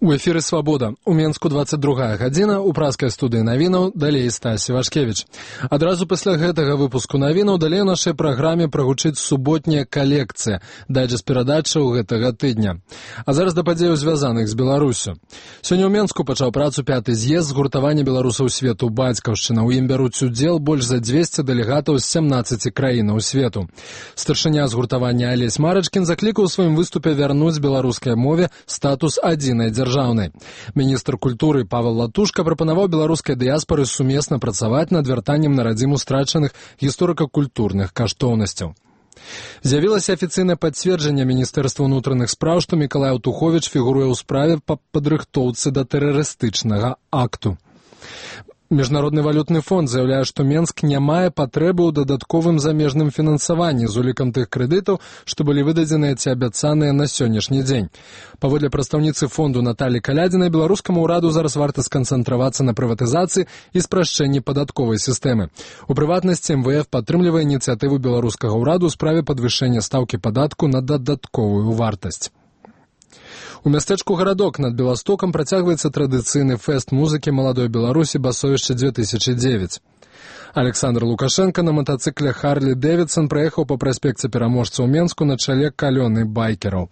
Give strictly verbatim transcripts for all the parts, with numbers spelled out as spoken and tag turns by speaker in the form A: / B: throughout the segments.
A: У эфіры «Свабода». У Менску двадцать другая гадзіна, у праскай студыі навінаў далей Стась Івашкевіч. Адразу пасля гэтага выпуску навінаў далей у нашай праграме прагучыць суботняя калекцыя, дайджэст перадачаў гэтага тыдня. А зараз да падзеяў, звязаных з Беларусю. Сёння ў Менску пачаў працу пяты з'езд згуртавання беларусаў свету «Бацькаўшчына». У ім бяруць удзел больш за дзвесце дэлегатаў з сямнаццаці краінаў свету. Старшыня згуртавання Алесь Марачкін заклікаў у сваім выступе вярнуць беларускай мове статус адзінай дзяржавы. Міністр культуры Павел Латушка прапанаваў беларускай дыяспары сумесна працаваць над вяртаннем на радзіму страчаных гісторыка-культурных каштоўнасцяў. З'явілася афіцыйнае пацверджанне Міністэрства ўнутраных спраў, што Мікалай Аўтуховіч фігуруе ў справе па падрыхтоўцы да тэрарыстычнага акту. Міжнародны валютны фонд заяўляе, што Менск не мае патрэбы ў дадатковым замежным фінансаванні з улікам тых крэдытаў, што былі выдадзеныя ці абяцаныя на сённяшні дзень. Паводле прадстаўніцы фонду Наталі Калядзінай, беларускаму ўраду зараз варта сканцэнтравацца на прыватызацыі і спрашчэнні падатковай сістэмы. У прыватнасці эм вэ эф падтрымлівае ініцыятыву беларускага ўраду ў справе падвышэння стаўкі падатку на дадатковую вартасць. У мястэчку Гарадок над Беластокам працягваецца традыцыйны фэст музыкі маладой Беларусі «Басовішча две тысячи девять». Александр Лукашенко на матацыкле Харлі Дэвідсон праехаў па праспекце Пераможца ў Менску на чале калёны байкераў.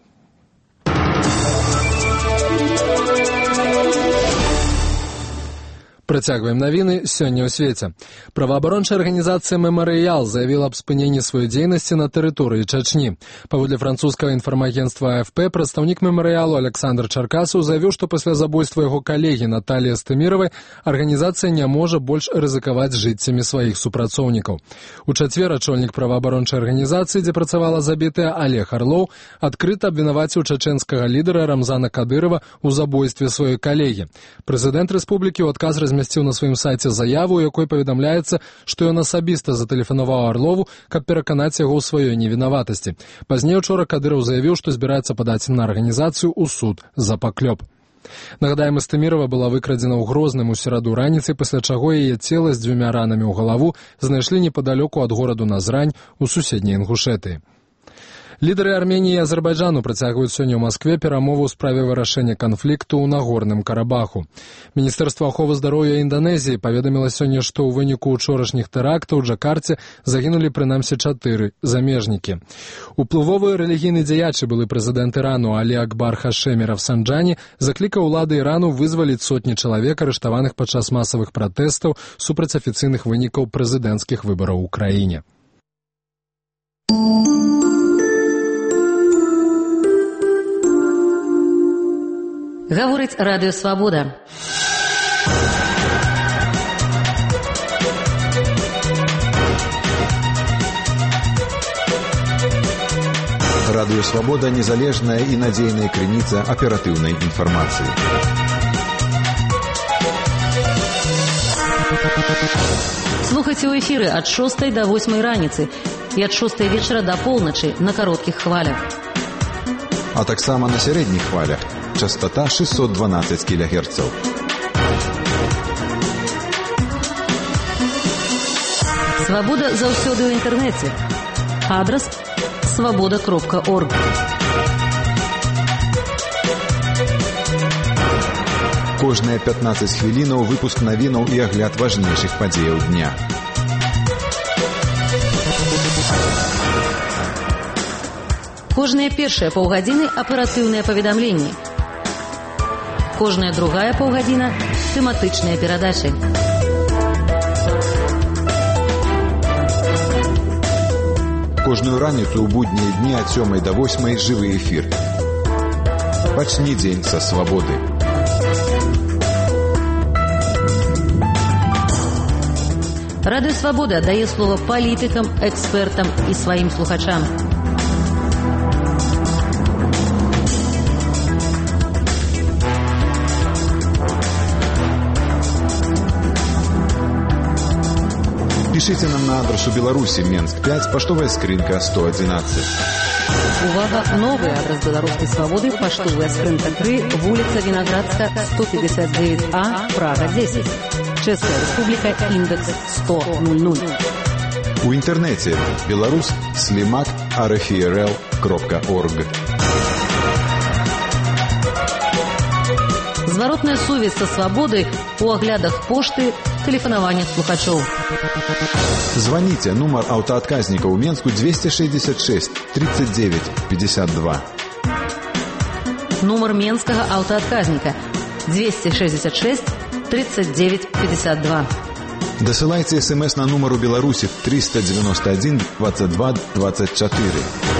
A: Працягваем навіны сёння ў свеце. Праваабарончая арганізацыя «Мемарыял» заявіла аб спыненні сваёй дзейнасці на тэрыторыі Чачні. Паводле французскага інфармагенцтва а эф пэ, прадстаўнік «Мемарыялу» Александр Чаркасаў заявіў, што пасля забойства яго калегі Наталіі Стыміравай арганізацыя не можа больш рызыкаваць жыццямі сваіх супрацоўнікаў. У чацвер ачольнік праваабарончай арганізацыі, дзе працавала забітая Олег Арлоў, адкрыта абвінаваціў чачэнскага лідара Рамзана Кадырова ў забойстве сваёй калегі. Прэзідэнт рэспублікі ў адказ размясціў на сваім сайце заяву, у якой паведамляецца, што ён асабіста затэлефанаваў Арлову, каб пераканаць яго ў сваёй невінаватасці. Пазней учора Кадыров заявіў, што збіраецца падаць на арганізацыю ў суд за паклёп. Нагадаем, Стымірава была выкрадзена ў Грозным у сераду раніцай, пасля чаго яе цела з дзвюма ранамі ў галаву знайшлі непадалёку ад гораду Назрань у суседняй Інгушэтыі. Лідары Арменіі і Азербайджану працягваюць сёння ў Маскве перамову ў справе вырашэння канфлікту ў Нагорным Карабаху. Міністэрства аховы здароўя Інданезіі паведаміла сёння, што ў выніку ўчорашніх тэрактаў у Джакарце загінулі прынамсі чатыры замежнікі. Уплывовы рэлігійны дзеячы, былы прэзідэнт Ірану Алі Акбар Хашеми Рафсанджані, заклікаў улады Ірану вызваліць сотні чалавек, арыштаваных падчас масавых пратэстаў супраць афіцыйных вынікаў прэзідэнцкіх выбараў у краіне.
B: Гаворыць радыё «Свабода».
C: Радыё «Свабода» — незалежная і надзейная крыніца аператыўнай інфармацыі.
B: Слухайце ў эфіры ад шостай да восьмай раніцы і ад шостай вечара да поўначы на кароткіх хвалях.
C: А таксама на сярэдніх хвалях. Частота шестьсот дванадцать килогерцев.
B: Свабода заўсёды ў інтэрнэце. Адрас свабода кропка орг.
C: Кожныя пятнаццаць хвілінаў выпуск навінаў і агляд важнейшых падзеяў дня.
B: Кожныя першыя паўгадзіны аператыўныя паведамленні. Кожная другая паўгадзіна тэматычныя перадачы.
C: Кожную раніцу ў буднія дні ад сёмай да восьмай жывы эфір. Пачні дзень са свабоды.
B: Радыё «Свабода» дае слова палітыкам, экспертам і сваім слухачам.
C: Пишите нам на адресу Беларуси, Менск пять, поштовая скринка сто одиннадцать.
B: Увага, новый адрес Белорусской свободы, поштовая скринка три, вулица Виноградска, сто пятьдесят девять А, Прага десять. Чешская республика, индекс сто ноль.
C: У интернете белорус слимак арфирл кропка орг.
B: Зваротная сувязь со свабодай у аглядах пошты, тэлефанаваннях слухачоў.
C: Звоните. Номер автоотказника у Менску двести шестьдесят шесть тридцать девять пятьдесят два.
B: Номер менскага аўтаадказніка двести шестьдесят шесть тридцать девять пятьдесят два.
C: Досылайте смс на номер у Беларуси триста девяносто один двадцать два двадцать четыре.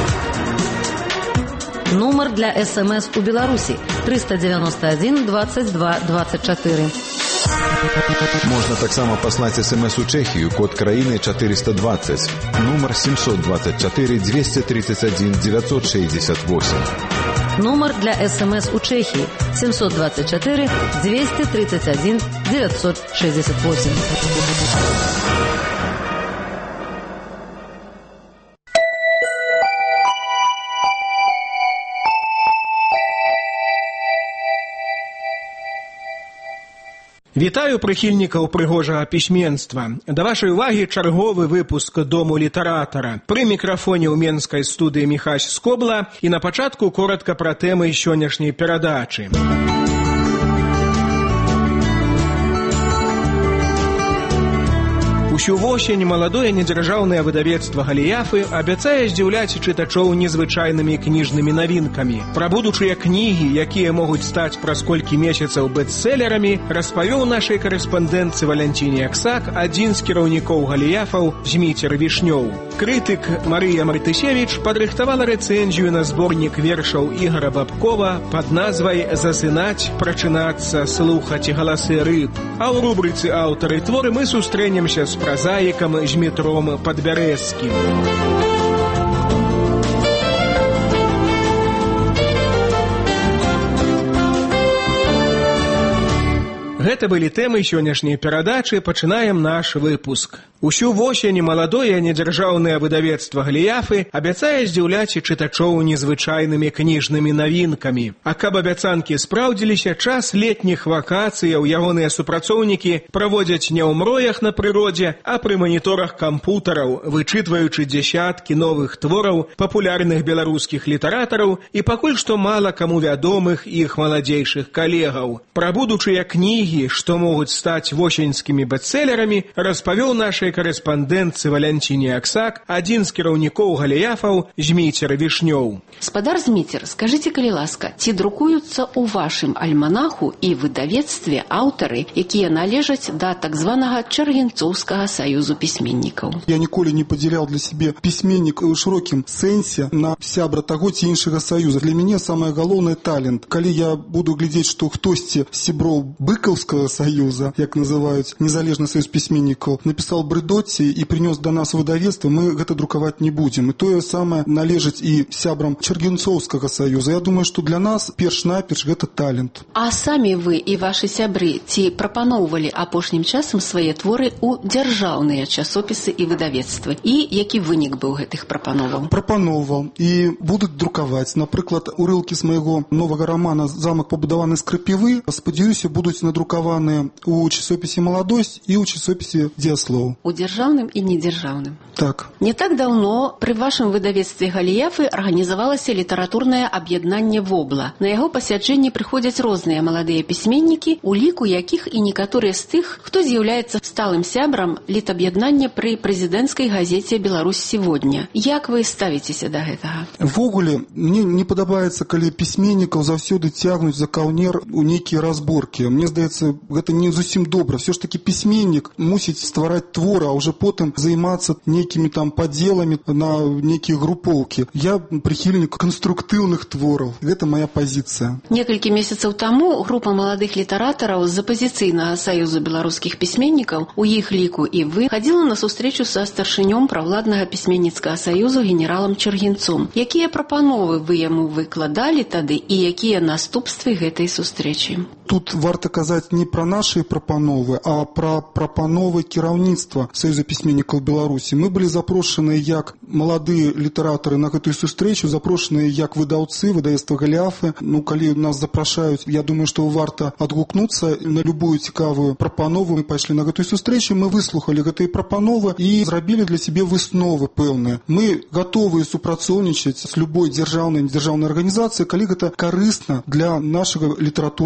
B: Номер для смс у Беларуси триста девяносто один двадцать два двадцать четыре.
C: Можно так само послать смс у Чехию, код краины четыреста двадцать, номер семьсот двадцать четыре двести тридцать один девятьсот шестьдесят восемь.
B: Номер для СМС у Чехии семьсот двадцать четыре двести тридцать один девятьсот шестьдесят восемь.
D: Вітаю прыхільнікаў прыгожага пісьменства. Да вашай увагі чарговы выпуск Дому літаратара. Пры мікрафоне ў менскай студыі Міхась Скобла і на пачатку коротка пра тэмы сённяшняй перадачы. Усю восень маладое недзяржаўнае выдавецтва Галіяфы абяцае здзіўляць чытачоў незвычайнымі кніжнымі навінкамі. Пра будучыя кнігі, якія могуць стаць праз колькі месяцаў бестселерамі, распавёў нашай карэспандэнтцы Валянціне Аксак адзін з кіраўнікоў Галіяфаў Зміцер Вішнёў. Крытык Марыя Мартысевіч падрыхтавала рэцэнзію на зборнік вершаў Ігара Бабкова пад назвай «Засынаць, прачынацца, слухаць галасы рыб». А ў рубрыцы «Аўтары творы» мы сустрэнемся з прозаиком Жмитром Подберезским. Гэта былі тэмы сённяшняй перадачы, пачынаем наш выпуск. Усю восень маладое недзяржаўнае выдавецтва Галіяфы абяцае здзіўляць чытачоў незвычайнымі кніжнымі навінкамі. А каб абяцанкі спраўдзіліся, час летніх вакацыяў ягоныя супрацоўнікі праводзяць не ў мроях на прыродзе, а пры маніторах кампутараў, вычытваючы дзясяткі новых твораў папулярных беларускіх літаратараў і пакуль што мала каму вядомых іх маладзейшых калегаў. Пра будучыя кнігі, што могуць стаць восеньскімі бестселерамі, распавёў нашай карэспандэнтцы Валянціне Аксак адзін з кіраўнікоў Галіяфаў Зміцер Вішнёў.
E: Спадар Зміцер, скажыце, калі ласка, ці друкуюцца ў вашым альманаху і выдавецтве аўтары, якія належаць да так званага Чаргенцоўскага саюзу пісьменнікаў?
F: Я ніколі не падзяляў для сябе пісьменнік у шырокім сэнсе на сябра таго ці іншага саюза. Для мяне самае галоўнае талент. Калі я буду глядзець, што хтосьці з сяброў быкаўскага саюза, як называюць незалежны саюз пісьменнікаў, напісаў брыдоці і прынёс да нас выдавецтва, мы гэта друкаваць не будзем. І тое самае належыць і сябрам Чаргенцоўскага саюза. Я думаю, што для нас перш-наперш гэта талент.
E: А самі вы і вашы сябры ці прапаноўвалі апошнім часам свае творы ў дзяржаўныя часопісы і выдавецтвы? І які вынік быў гэтых прапановаў?
F: Прапаноўваў і будуць друкаваць. Напрыклад, урыўкі з майго новага рамана «Замак пабудаваны з крапівы», спадзяюся, будуць надрукаваныя ў часопісе «Маладосць» і ў часопісе «Дзеяслоў».
E: У дзяржаўным і недзяржаўным.
F: Так.
E: Не так даўно пры вашым выдавецтве Галіяфы арганізавалася літаратурнае аб'яднанне «Вобла». На яго пасяджэнні прыходзяць розныя маладыя пісьменнікі, у ліку якіх і некаторыя з тых, хто з'яўляецца сталым сябрам літаб'яднання пры прэзідэнцкай газеце «Беларусь сегодня». Як вы ставіцеся да гэтага?
F: Ввогуле, мне не падабаецца, калі пісьменнікаў заўсёды цягнуць за каўнер у нейкія разборкі. Мне здаецца, гэта не зусім добра. Все ж таки пісьменнік мусіць ствараць творы, а уже потым займацца нейкімі там падзеламі на нейкія групоўкі. Я прыхільнік канструктыўных твораў. Гэта моя пазіцыя.
E: Некалькі месяцаў таму група маладых літаратараў з апазіцыйнага саюзу беларускіх пісьменнікаў, у іх ліку і вы, хадзіла на сустрэчу са старшынём правладнага пісьменніцкага саюзу генералам Чаргенцом. Якія прапановы вы яму выкладалі тады і якія наступствы гэтай сустрэчы?
F: Тут варта казаць не пра нашы прапановы, а пра прапановы кіраўніцтва Саюза пісьменнікаў Беларусі. Мы былі запрошаныя як маладыя літаратары на гэтую сустрэчу, запрошаныя як выдаўцы выдавецтва Галіяфы. Ну, калі нас запрашаюць, я думаю, што варта адгукнуцца на любую цікавую прапанову. Мы пайшлі на гэтую сустрэчу, мы выслухалі гэтыя прапановы і зрабілі для сябе высновы пэўныя. Мы гатовыя супрацоўнічаць з любой дзяржаўнай дзяржаўнай арганізацыяй, калі гэта карысна для нашага літаратурнага працэсу.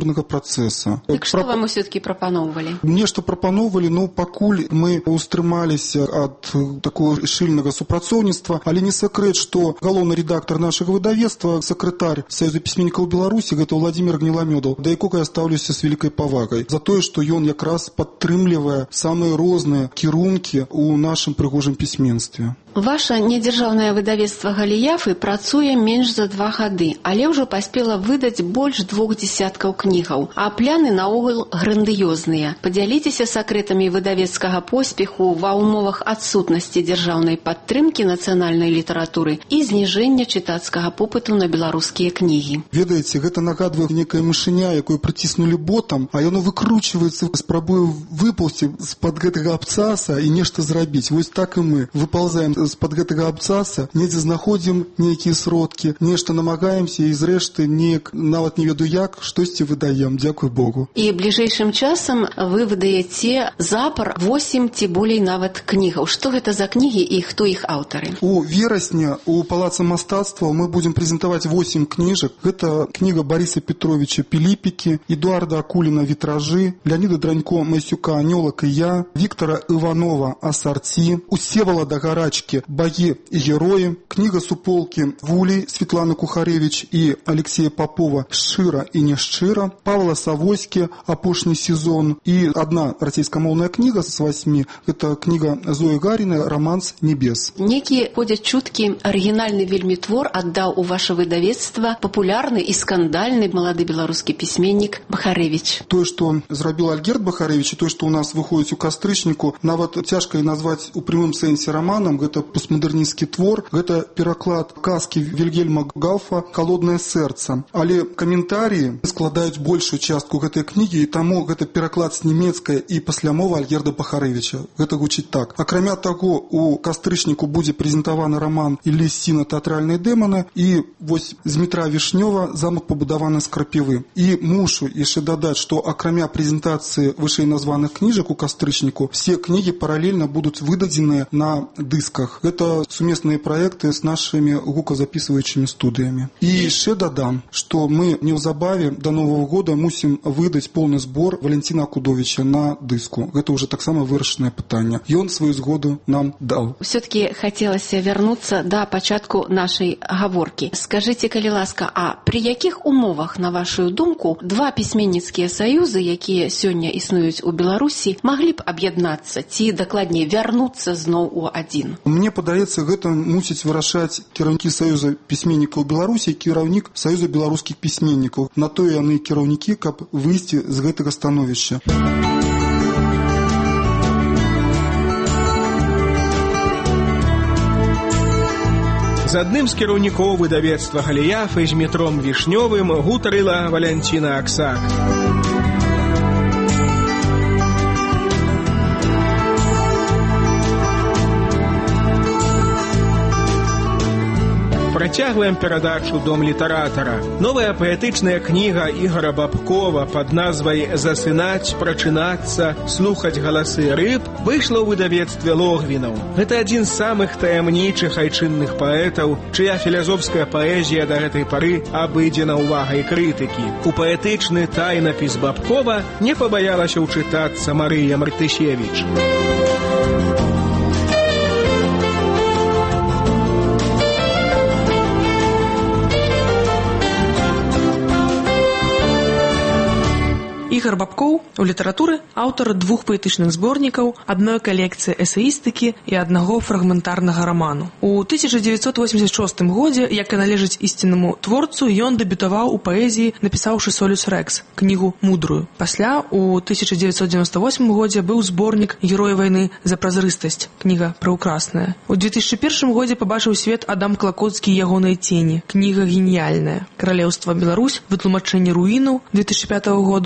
F: працэса.
E: Так што вам усё-такі прапаноўвалі?
F: Нешта прапаноўвалі, ну, пакуль мы устрымаліся ад такого шчыльнага супрацоўніцтва, але не сакрэт, што галоўны рэдактар нашага выдавецтва, сакратар Саюза пісьменнікаў Беларусі, гэта Владзімір Гніламёдаў, да якога я стаўлюся з вялікай павагай за тое, што ён якраз падтрымлівае самыя розныя кірункі ў нашым прыгожым пісьменстве.
E: Ваша недзяржаўнае выдавецтва «Галіяфы» працуе менш за два гады, але ўжо паспела выдаць больш двух дзесяткаў кнігаў, а пляны наогул грандыёзныя. Падзяліцеся сакрэтамі выдавецкага поспеху ва ўмовах адсутнасці дзяржаўнай падтрымкі нацыянальнай літаратуры і зніжэння чытацкага попыту на беларускія кнігі.
F: Ведаеце, гэта нагадвае некая мышыня, якую прыціснулі ботам, а яно выкручваецца, спрабуе выпаўсці з-пад гэтага абцаса і нешта зрабіць. Вось так і мы выпаўзаем з-пад гэтага абцаса, недзе знаходзім нейкія сродкі, нешта намагаемся і зрэшты неяк, нават не веду як, штосьці выдаем, дзякуй Богу.
E: І бліжэйшым часам вы выдаяце запар восем ці болей нават кнігаў. Што гэта за кнігі і хто іх аўтары?
F: У верасня у Палаца мастацтва мы будзем прэзентаваць восем кніжак. Гэта кніга Барыса Петровича «Піліпікі», Эдуарда Акуліна «Вітражы», Леоніда Дранько «Масюка Анёлак і я», Віктора Іванова «Асарці», Усевалада Гарачкі «Багі і героі», кніга суполкі Вулей Светланы Кухарэвіч і Алексея Попова «Шчыра і няшчыра», Павла Савойскі «Апошні сезон» і адна расійскамоўная кніга з васьмі, гэта кніга Зоі Гарінай «Романс небес».
E: Некія ходзяць чуткі, арыгінальны вельмі твор аддаў у ваше выдавецтва папулярны і скандальны малады беларускі пісьменнік Бахарэвіч.
F: Тое, што зрабіў Альгерд Бахарэвіч, і тое, што ў нас выходзіць у кастрычніку, нават цяжка і назваць у прямым сэнсе раманам, гэта постмадэрнісцкі твор, гэта пераклад казкі Вільгельма Гауфа «Холоднае сэрца». Але каментарыі складаюць большую частку гэтай кнігі, і таму гэта пераклад з нямецкай і паслямова Альгерда Бахарэвіча. Гэта гучыць так. Акрамя таго, у кастрычніку будзе прэзентаваны раман Іллі Сціна «Тэатральныя дэманы», і вось з Дмітра Вішнёва «Замак пабудаваны з крапівы». І мушу яшчэ дадаць, што акрамя прэзентацыі вышэй названых кніжак у кастрычніку, все кнігі паралельна будуць выдадзеныя на дысках. Гэта сумесныя праекты з нашымі гуказапісваючымі студыямі. І яшчэ дадам, што мы неўзабаве да Новага года мусім выдаць поўны збор Валентина Акудовича на дыску. Гэта ўжо таксама вырашанае пытанне. Ён сваю згоду нам даў.
E: Все-таки хацелася вярнуцца да пачатку нашай гаворкі. Скажыце, калі ласка, а пры якіх умовах, на вашу думку, два пісьменніцкія саюзы, якія сёння існуюць у Беларусі, маглі б аб'яднацца ці, дакладней, вярнуцца зноў у адзін?
F: Мне падаецца, гэта мусіць вырашаць кіраўнікі Саюза пісьменнікаў Беларусі, кіраўнік Саюза беларускіх пісьменнікаў. На тое яны кіраўнікі, каб выйсці з гэтага становішча.
D: З адным з кіраўнікоў выдавецтва «Галіяфы» з Дмітром Вішнёвым гутарыла Валянціна Аксак. Працягваем перадачу «Дом літаратара». Новая паэтычная кніга Ігора Бабкова пад назвай «Засынаць, прачынацца, слухаць галасы рыб» выйшла ў выдавецтве Логвінаў. Гэта адзін з самых таямнічых айчынных паэтаў, чыя філазофская паэзія да гэтай пары абыдзена ўвагай крытыкі. У паэтычны тайнапіс Бабкова не пабаялася ўчытацца Марыя Мартышевіч.
G: Ігор Бабкоў у літаратуры аўтар двух паэтычных зборнікаў, адной калекцыі эсэістыкі і аднаго фрагментарнага раману. У тысяча дзевяцьсот восемьдесят шостым годзе, як і належыць ісціннаму творцу, ён дэбютаваў у паэзіі, напісаўшы «Солюс Рекс», кнігу мудрую. Пасля, у тысяча дзевяцьсот девяносто восьмым годзе быў зборнік «Героі вайны за празрыстасць», кніга праўкрасная. У две тысячи первым годзе пабачыў свет Адам Клакоцкі і ягоныя цені, кніга геніяльная. «Каралеўства Беларусь», вытлумачэнне руінаў две тысячи пятого году, стаў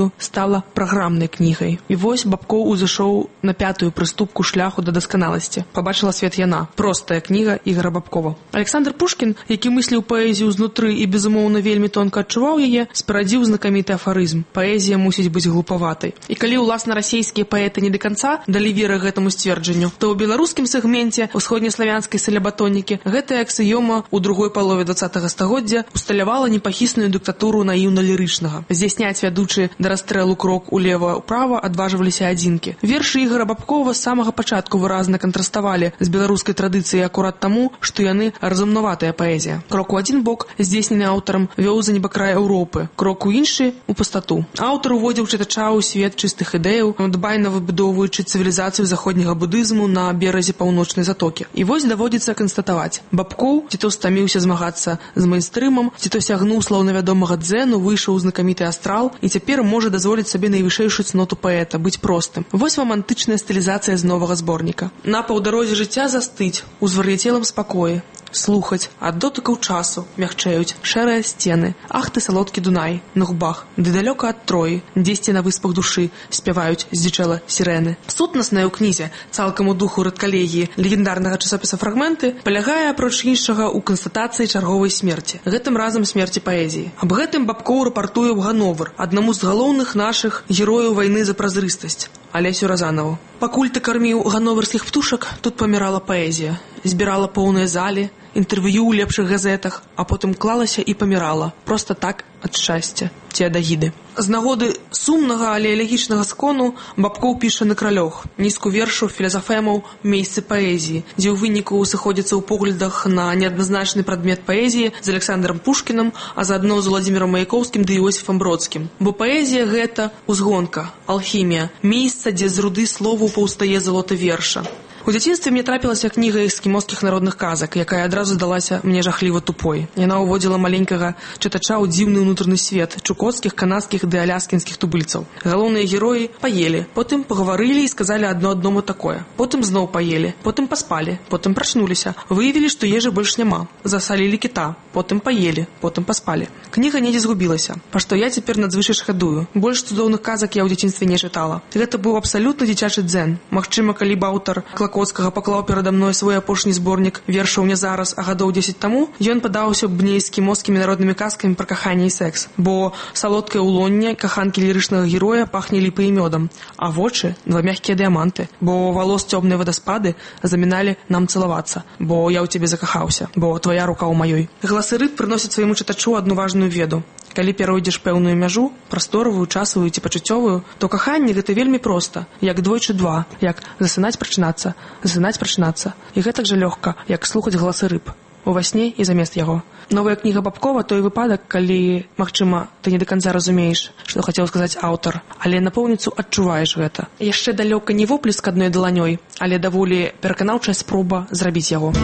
G: стала праграмнай кнігай. І вось Бабкоў узышоў на пятую прыступку шляху да дасканаласці. Пабачыла свет яна. Простая кніга Ігара Бабкова. Александр Пушкін, які мысліў паэзію знутры і, безумоўна, вельмі тонка адчуваў яе, спарадзіў знакаміты афарызм. Паэзія мусіць быць глупаватай. І калі ўласна расійскія паэты не да канца далі веры гэтаму сцверджанню, то ў беларускім сегменце усходнеславянскай салябатонікі гэтая аксіёма ў другой палове дваццатага стагоддзя усталявала непахісную дыктатуру наіўна-лірычнага. Здзяйсняць вядучы да расстрэлу крок улева-ўправа адважваліся адзінкі. Вершы Ігара Бабкова з самага пачатку выразна кантраставалі з беларускай традыцыяй акурат таму, што яны разумнаватая паэзія. Крок у адзін бок, здзейснены аўтарам, вёў за небакрай Еўропы, крок у іншы у пустату. Аўтар уводзіў чытача ў свет чыстых ідэяў, дбайна выбудоўваючы цывілізацыю заходняга будызму на беразе паўночнай затокі. І вось даводзіцца канстатаваць. Бабкоў ці то стаміўся змагацца з мейнстрымам, ці то сягнуў слаўнавядомага дзену, выйшаў у знакаміты астрал і цяпер можа дазволіць сабе найвышэйшую цноту паэта, быць простым. Вось вам антычная стылізацыя з новага зборніка. На паўдарозе жыцця застыць у звар'яцелым спакоі, слухаць, ад дотыкаў часу мягчэюць шэрыя сцены. Ах ты, салодкі Дунай, на губах, ды далёка ад Троі, дзесьці на выспах душы спяваюць здзічэла сірэны. Сутнаснае ў кнізе, цалкам у духу рэдкалегіі легендарнага часопіса фрагменты, палягае апроч іншага ў канстатацыі чарговай смерці. Гэтым разам смерці паэзіі. Аб гэтым Бабкоў рапартуе ў Гановар, аднаму з галоўных нашых герояў вайны за празрыстасць, Алесю Разанову. Пакуль ты карміў ганноварскіх птушак, тут памірала паэзія. Збірала поўныя залі, інтэрв'ю ў лепшых газетах, а потым клалася і памірала. Проста так, ад шчасця ці ад агіды. З нагоды сумнага, але элегічнага скону Бабкоў піша на кралёг, нізку вершаў філазафемаў «Месцы паэзіі», дзе ў выніку сыходзіцца ў поглядах на неадназначны прадмет паэзіі з Александром Пушкінам, а заадно з Уладзімірам Маяковскім ды Іосіфам Бродскім. Бо паэзія – гэта узгонка, алхімія, месца, дзе з руды слову паўстае золота верша. У дзяцінстве мне трапілася кніга эскімоскіх народных казак, якая адразу здалася мне жахліва тупой. Яна ўводзіла маленькага чытача ў дзіўны ўнутраны свет чукоцкіх, канадскіх ды аляскінскіх тубыльцаў. Галоўныя героі паелі, потым пагаварылі і сказалі адно аднаму такое. Потым зноў паелі, потым паспалі, потым прачнуліся. Выявілі, што ежы больш няма. Засалілі кіта, потым паелі, потым паспалі. Кніга недзе згубілася, па што я цяпер надзвычай шкадую. Больш цудоўных казак я ў дзяцінстве не чытала. Гэта быў абсалютна дзіцячы дзен. Магчыма, калі б аўтар Клакоцкага паклаў перада мной свой апошні зборнік вершаў не зараз, а гадоў дзесяць таму, ён падаўся б мне эскімоскімі народнымі казкамі пра каханне і секс. Бо салодкае ўлонне каханкі лірычнага героя пахне ліпай і мёдам, а вочы – два мягкія дыяманты, бо валос цёмныя вадаспады заміналі нам цалавацца, бо я ў цябе закахаўся, бо твая рука ў маёй. Галасы рыб прыносяць свайму чытачу адну важную веду. Калі перайдзеш пэўную мяжу, прасторавую, часавую ці пачуццёвую, то каханне гэта вельмі проста, як двойчы два, як засынаць прачынацца, засынаць прачынацца. І гэтак жа лёгка, як слухаць галасы рыб. Ува сне і замест яго. Новая кніга Бабкова – той выпадак, калі, магчыма, ты не да канца разумееш, што хацеў сказаць аўтар, але напоўніцу адчуваеш гэта. Яшчэ далёка не воплеск адной даланёй, але даволі пераканаўчая спроба зрабіць яго.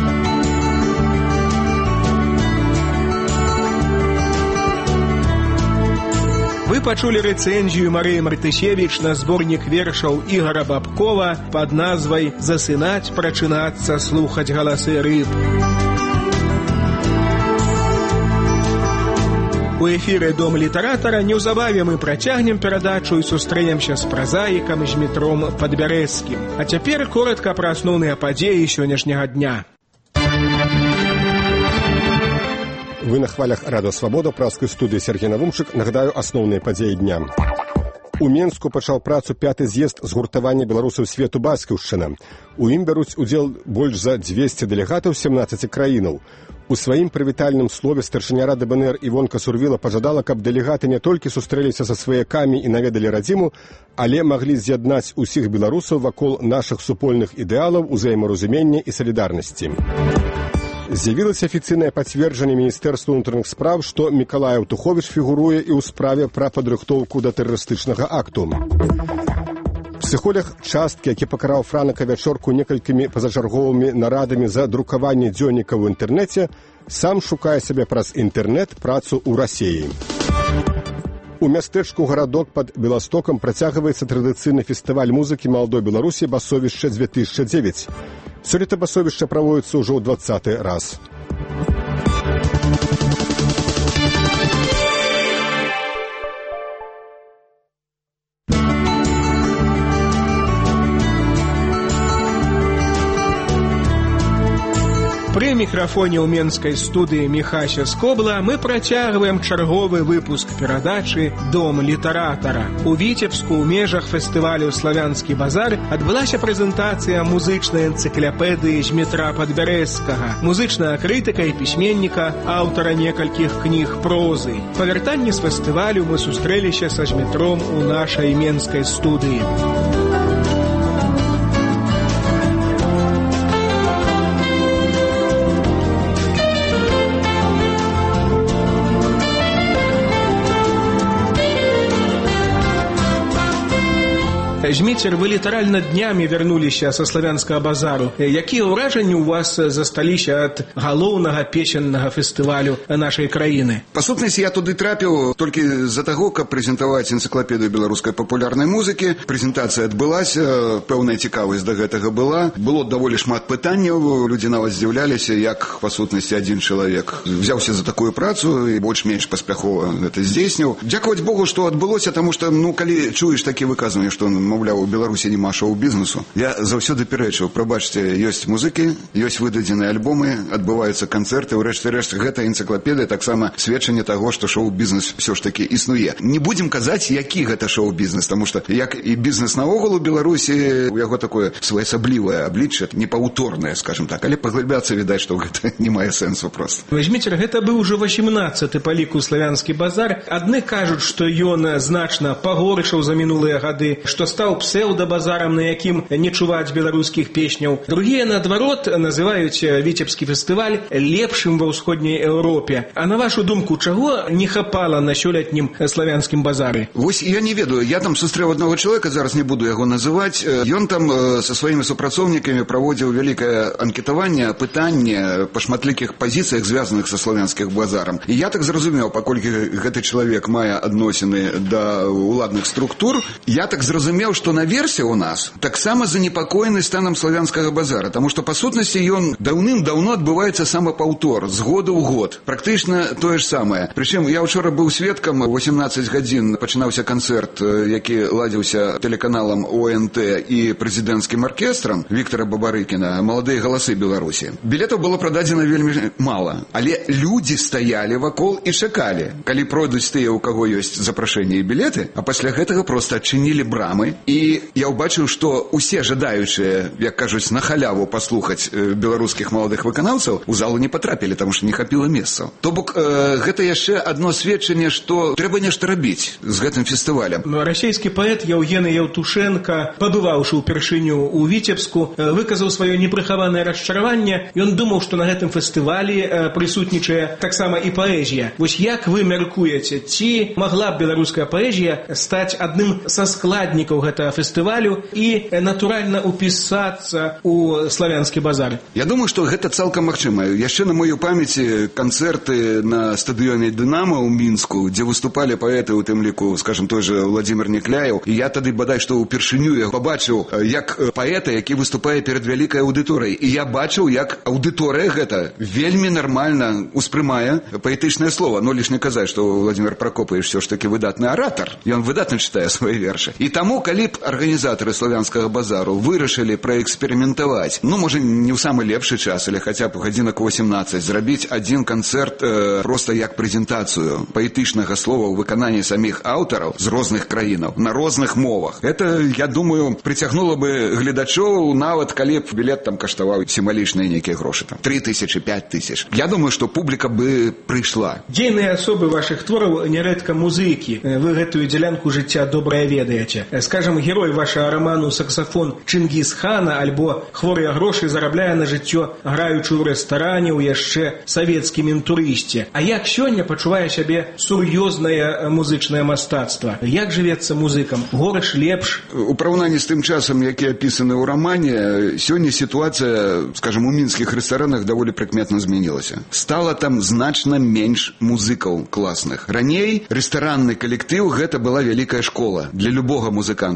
D: Вы пачулі рэцэнзію Марыі Мартысевіч на зборнік вершаў Ігара Бабкова пад назвай «Засынаць, прачынацца, слухаць галасы рыб». У эфіры «Дом літаратара» неўзабаве мы працягнем перадачу і сустрэнемся з празаікам Змітром Падбярэзскім. А цяпер коратка пра асноўныя падзеі сённяшняга дня.
H: Вы на хвалях Радио Свобода, праскай студыі Сергей Навумчык. Нагадаю асноўныя падзеі дня. У Менску пачаў працу пяты з'езд згуртавання беларусаў свету бацькаўшчына. У ім бяруць удзел больш за дзвесце дэлегатаў семнаццаці краінаў. У сваім прывітальным слове старшыня рады БНР Івонка Сурвіла пажадала, каб дэлегаты не толькі сустрэліся са сваякамі і наведалі радзіму, але маглі з'яднаць усіх беларусаў вакол нашых супольных ідэалаў, узаемаразумення і салідарнасці. З'явілася афіцыйнае пацверджанне Міністэрства ўнутраных спраў, што Мікалай Аўтуховіч фігуруе і ў справе пра падрыхтоўку да тэрарыстычнага акту. Псіхолог часткі, які пакараў Франака вячорку некалькімі пазачарговымі нарадамі за друкаванне дзённіка ў інтэрнэце, сам шукае сябе праз інтэрнэт працу ў Расіі. У мястэчку гарадок пад Беластокам працягваецца традыцыйны фестываль музыкі маладой Беларусі «Басовішча две тысячи девять». Сёлета басовішча праводзіцца ўжо ў дваццаты раз.
D: мікрафоне ў менскай студыі Міхася Скобла мы працягваем чарговы выпуск перадачы «Дом літаратара». У Віцебску ў межах фестывалю «Славянскі базар» адбылася прэзентацыя музычнай энцыклапедыі Змітра Падбярэзскага, музычнага крытыка і пісьменніка, аўтара некалькіх кніг прозы. Па вяртанні з фестывалю мы сустрэліся са Змітром у нашай менскай студыі. Зміцер, вы літаральна днямі вярнуліся са славянскага базару. Якія ўражанні ў вас засталіся ад галоўнага песеннага фестывалю нашай краіны?
I: Па сутнасці, я туды трапіў толькі з-за таго, каб прэзентаваць энцыклапедыю беларускай папулярнай музыкі. Прэзентацыя адбылася, пэўная цікавасць да гэтага была. Было даволі шмат пытанняў, людзі нават здзіўляліся, як па сутнасці адзін чалавек взяўся за такую працу і больш-менш паспяхова гэта здзейсніў. Дзякаваць Богу, што адбылося, таму што, ну, калі чуеш такія выказванні, што мовляў, у Беларусі няма шоу-бізнесу. Я заўсёды перечыў, прабачце, ёсць музыкі, ёсць выдадзеныя альбомы, адбываюцца канцэрты, урэшце рэшт гэта энцыклапедыя таксама сведчанне таго, што шоу-бізнес ўсё ж такі існуе. Не будзем казаць, які гэта шоу-бізнес, таму што як і бізнес наогул у Беларусі, у яго такое своеасаблівае аблічча, непаўторнае, скажем так, але паглыбляцца, відаць, што гэта не мае сэнсу проста.
D: Возьміце, гэта быў ужо васемнаццаты па ліку славянскі базар. Адны кажуць, што ён значна пагоршаў за мінулыя гады, што стаў псеўдабазарам, на якім не чуваць беларускіх песняў. Другія, наадварот, называюць Віцебскі фестываль лепшым ва ўсходняй Еўропе. А на вашу думку, чаго не хапала на сёлетнім славянскім базары?
I: Вось я не ведаю, я там сустрэў аднаго чалавека, зараз не буду яго называць. Ён там са сваімі супрацоўнікамі праводзіў вялікае анкетаванне, пытанне па шматлікіх пазіцыях, звязаных са славянскім базарам. І я так зразумеў, паколькі гэты чалавек мае адносіны да ўладных структур, я так зразумеў, што наверсе у нас таксама занепакоены станам славянскага базара, таму што па сутнасці ён даўным-даўно адбываецца самапаўтор з года ў год, практычна тое ж самае. Прычым я ўчора быў сведкам, восемнаццаць гадзін пачынаўся канцэрт, які ладзіўся тэлеканалам О Н Т і прэзідэнцкім аркестрам Віктара Бабарыкіна «Маладыя галасы Беларусі». Білетаў было прададзена вельмі мала, але людзі стаялі вакол і чакалі, калі пройдуць тыя, у каго ёсць запрашэнне і білеты, а пасля гэтага проста адчынілі брамы. І я ўбачыў, што ўсе жадаючыя, як кажуць, на халяву паслухаць беларускіх маладых выканаўцаў у залу не патрапілі, таму што не хапіла месцаў. То бок, э, гэта яшчэ адно сведчанне, што трэба нешта рабіць з гэтым фестывалем.
D: Расійскі паэт Яўгены Яўтушэнка, пабываўшы ўпершыню ў Віцебску, выказаў сваё непрыхаванае расчараванне. Ён думаў, што на гэтым фестывалі прысутнічае таксама і паэзія. Вось як вы мяркуеце, ці магла б беларуская паэзія стаць адным са складнікаў гэтага фестывалю і натуральна упісацца ў славянскі базар?
I: Я думаю, што гэта цалкам магчыма. Яшчэ на мою памяці канцэрты на стадыёне «Дынамо» ў Мінску, дзе выступалі паэты, у тым ліку, скажем, той же Владзімір Некляеў. І я тады бадай што ўпершыню я пабачыў як паэта, які выступае перад вялікай аўдыторыяй. І я бачыў, як аўдыторыя гэта вельмі нармальна успрымае паэтычнае слова. Ну, лишне казаць, што Владзімір Пракопавіч ўсё ж такі выдатны аратар. Ён выдатна чытае свае вершы. І таму, калі б арганізатары славянскага базару вырашылі праэксперыментаваць, ну, можа, не ў самы лепшы час, але хаця б гадзінак восемнаццаць, зрабіць адзін канцэрт э, проста як прэзентацыю паэтычнага слова ў выкананні саміх аўтараў з розных краінаў, на розных мовах. Это, я думаю, прыцягнула бы гледачоў, нават калі б білет там каштаваў сімвалічныя нейкія грошы, там, тры тысячы, пяць тысяч. Я думаю, што публіка бы прыйшла.
D: Дзейныя асобы вашых твораў нярэдка музыкі. Вы гэтую дзялянку жыцця добра ведаеце. Скажем, герой вашего роману «Саксофон» Чингисхана альбо «Хворыя грошы» зарабляе на жыццё, граючы ў рэстаране ў яшчэ савецкім інтурысце. А як сёння пачувае сябе сур'ёзнае музычнае мастацтва? Як жывецца музыкам? Горш, лепш?
I: У параўнанні з тым часам, які апісаны ў рамане, сёння сітуацыя, скажем, у мінскіх рэстаранах даволі прыкметна змянілася. Стала там значна менш музыкаў класных. Раней рэстаранны калектыў гэта была вялікая школа для любога музыканта.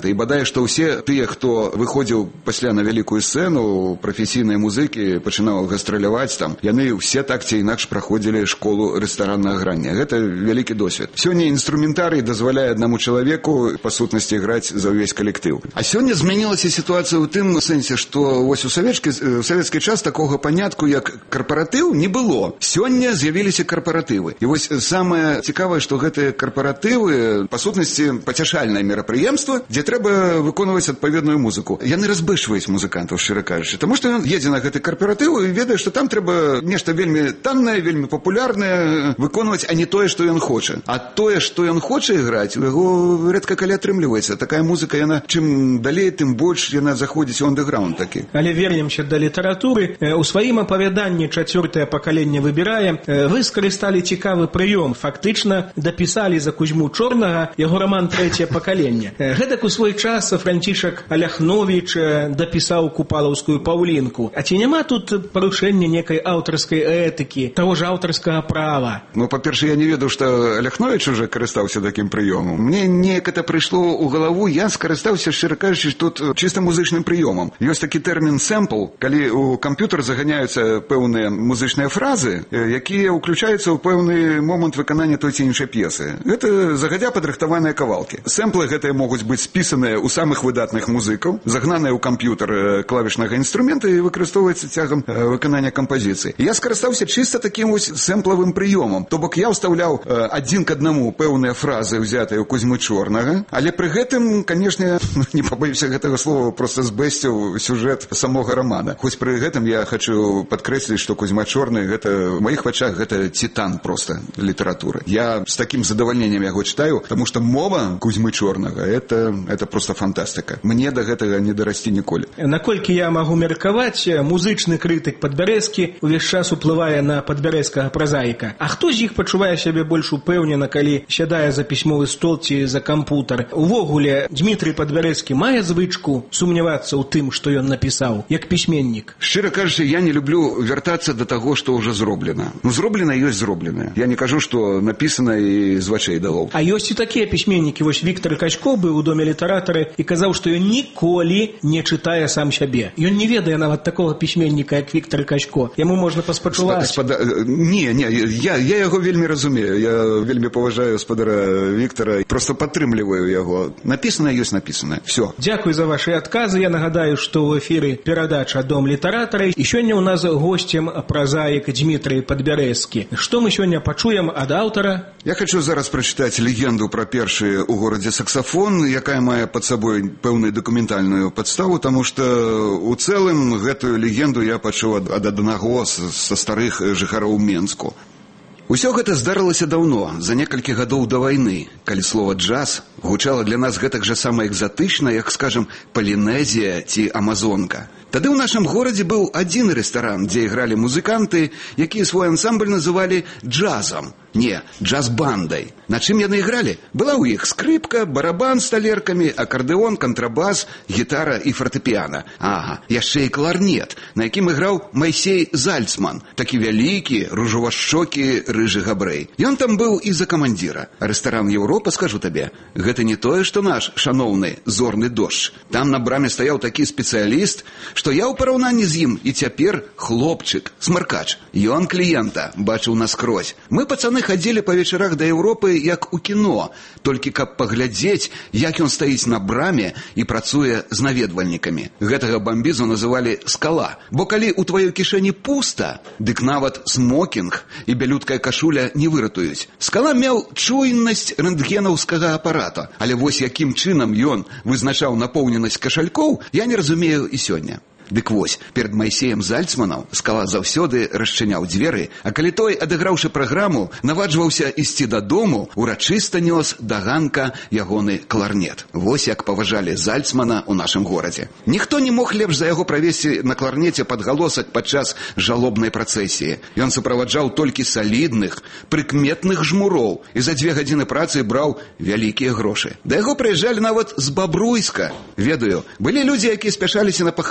I: музыканты. І бадай, што ўсе тыя, хто выходзіў пасля на вялікую сцэну, прафесійныя музыкі, пачынаў гастраляваць там, яны ўсе так ці інакш праходзілі школу рэстараннага грання. Гэта вялікі досвед. Сёння інструментарый дазваляе аднаму чалавеку, па сутнасці, граць за ўвесь калектыў. А сёння змянілася сітуацыя ў тым сэнсе, што вось у савецкі, у савецкі час такога панятку, як карпаратыў, не было. Сёння з'явіліся карпаратывы. І вось самае цікавае, што гэтыя карпаратывы, па сутнасці, пацяшальнае мерапрыемства, дзе трэба выконваць адпаведную музыку. Яны разбэшваюць музыкантаў, шчыра кажучы. Таму што ён едзе на гэты карпаратыў і ведае, што там трэба нешта вельмі таннае, вельмі папулярнае выконваць, а не тое, што ён хоча. А тое, што ён хоча іграць, у яго рэдка калі атрымліваецца. Такая музыка, яна чым далей, тым больш яна заходзіць у андэграунд такі.
D: Але вернемся да літаратуры. У сваім апавяданні «Чацвёртае пакаленне выбірае» вы скарысталі цікавы прыём. Фактычна дапісалі за Кузьму Чорнага яго раман «Трэцяе пакаленне». Гэтак у свой час Францішак Аляхновіч дапісаў купалаўскую паўлінку. А ці няма тут парушэння некай аўтарскай этыкі, таго ж аўтарскага права?
I: Ну, па-перше, я не ведаў, што Аляхновіч уже карыстаўся такім прыёмам. Мне неяк это прыйшло ў галаву, я скарыстаўся, шчыра кажучы, тут чыста музычным прыёмам. Ёсць такі тэрмін «сэмпл», калі ў камп'ютар заганяюцца пэўныя музычныя фразы, якія ўключаюцца ў пэўны момант выканання той ці іншай п'есы. Гэта загадзя падрыхтаваныя кавалкі. Сэмплы гэтыя могуць быць спісаныя ў самых выдатных музыкаў, загнаныя ў камп'ютар клавішнага інструмента і выкарыстоўваецца цягам выканання кампазіцыі. Я скарыстаўся чыста такім вось сэмплавым прыёмам. То бок я ўстаўляў адзін к аднаму пэўныя фразы, ўзятыя ў Кузьмы Чорнага, але пры гэтым, канешне, не пабоюся гэтага слова, проста збэсціў сюжэт самога рамана. Хоць пры гэтым я хочу падкрэсліць, што Кузьма Чорны, гэта, в маіх вачах, гэта титан проста літаратуры. Я з такім задавальненнем яго читаю, потому што мова Кузьмы Чорнага, это, это просто фантастыка. Мне да гэтага не дарасці ніколі.
D: Наколькі я магу меркаваць, музычны крытык Падбярэзкі увесь час уплывае на падбярэзкага празаіка. А хто з іх пачувае сябе больш упэўнена, калі сядае за пісьмовы стол ці за кампутар? Увогуле, Дмітрый Падбярэзкі мае звычку сумнявацца ў тым, што ён напісаў, як пісьменнік?
I: Шчыра кажучы, я не люблю вяртацца да таго, што ўжо зроблена. Ну, зроблена ёсць зроблена. Я не кажу, што напісана і з вачэй дало.
D: А ёсць і такія пісьменнікі. Вось Віктор Качко быў у доме літаратары і казаў, што ён ніколі не чытае сам сябе. Ён не ведае нават такога пісьменніка, як Віктор Качко. Яму можна паспачуваць.
I: Спада... Не, не, я, я яго вельмі разумею. Я вельмі паважаю спадара Віктора. Просто падтрымліваю яго. Напісана ёсць напісана. Всё.
D: Дзякуй за ваши адказы. Я нагадаю, што ў эфіры перадача «Дом літаратара». І сёння ў нас госцем празаік Дмітрый Падбярэзкі. Што мы сёння пачуем ад аўтара?
I: Я хочу зараз прачытаць легенду пра першы ў горадзе саксафон, якая мае пад сабой пэўную дакументальную падставу, таму што у цэлым гэтую легенду я пачуў ад, ад аднаго са старых жыхароў Менску. Усё гэта здарылася даўно, за некалькі гадоў да вайны, калі слова «джаз» гучала для нас гэтак жа сама экзатычна, як, скажам, Палінезія ці Амазонка. Тады ў нашым горадзе быў адзін рэстаран, дзе ігралі музыканты, якія свой ансамбль называлі джазам. Не, джаз-бандай. На чым яны ігралі? Была ў іх скрыпка, барабан з талеркамі, акардэон, кантрабас, гітара і фартэпіяна. Ага, яшчэ і кларнет, на якім іграў Майсей Зальцман, такі вялікі, ружавашчокі рыжы габрэй. Ён там быў і за камандзіра. А рэстаран Еўропа, скажу табе, гэта не тое, што наш шаноўны зорны дождж. Там на браме стаяў такі спецыяліст, што я ў параўнанні з ім і цяпер хлопчык, смаркач. Ён кліента бачыў наскрозь. Мы, пацаны, хадзілі па вечарах да Еўропы як у кіно, толькі каб паглядзець, як ён стаіць на браме і працуе з наведвальнікамі. Гэтага бамбізу называлі «скала». Бо калі ў тваёй кішэні пуста, дык нават смокінг і бялюткая кашуля не выратуюць. Скала меў чуйнасць рэнтгенаўскага апарата, але вось якім чынам ён вызначаў напоўненасць кашалькоў, я не разумею і сёння. Дык вось, перад Майсеем Зальцманам Скала заўсёды расчыняў дзверы, а калі той, адыграўшы праграму, наваджваўся ісці дадому, урачыста нёс да ганка ягоны кларнет. Вось як паважалі Зальцмана ў нашым горадзе. Ніхто не мог лепш за яго правесці на кларнеце падгалосак падчас жалобнай працэсіі. Ён суправаджаў толькі салідных, прыкметных жмуроў і за дзве гадзіны працы браў вялікія грошы. Да яго прыязджалі нават з Бабруйска. Ведаю, былі людзі, якія спяшаліся на пахаванне,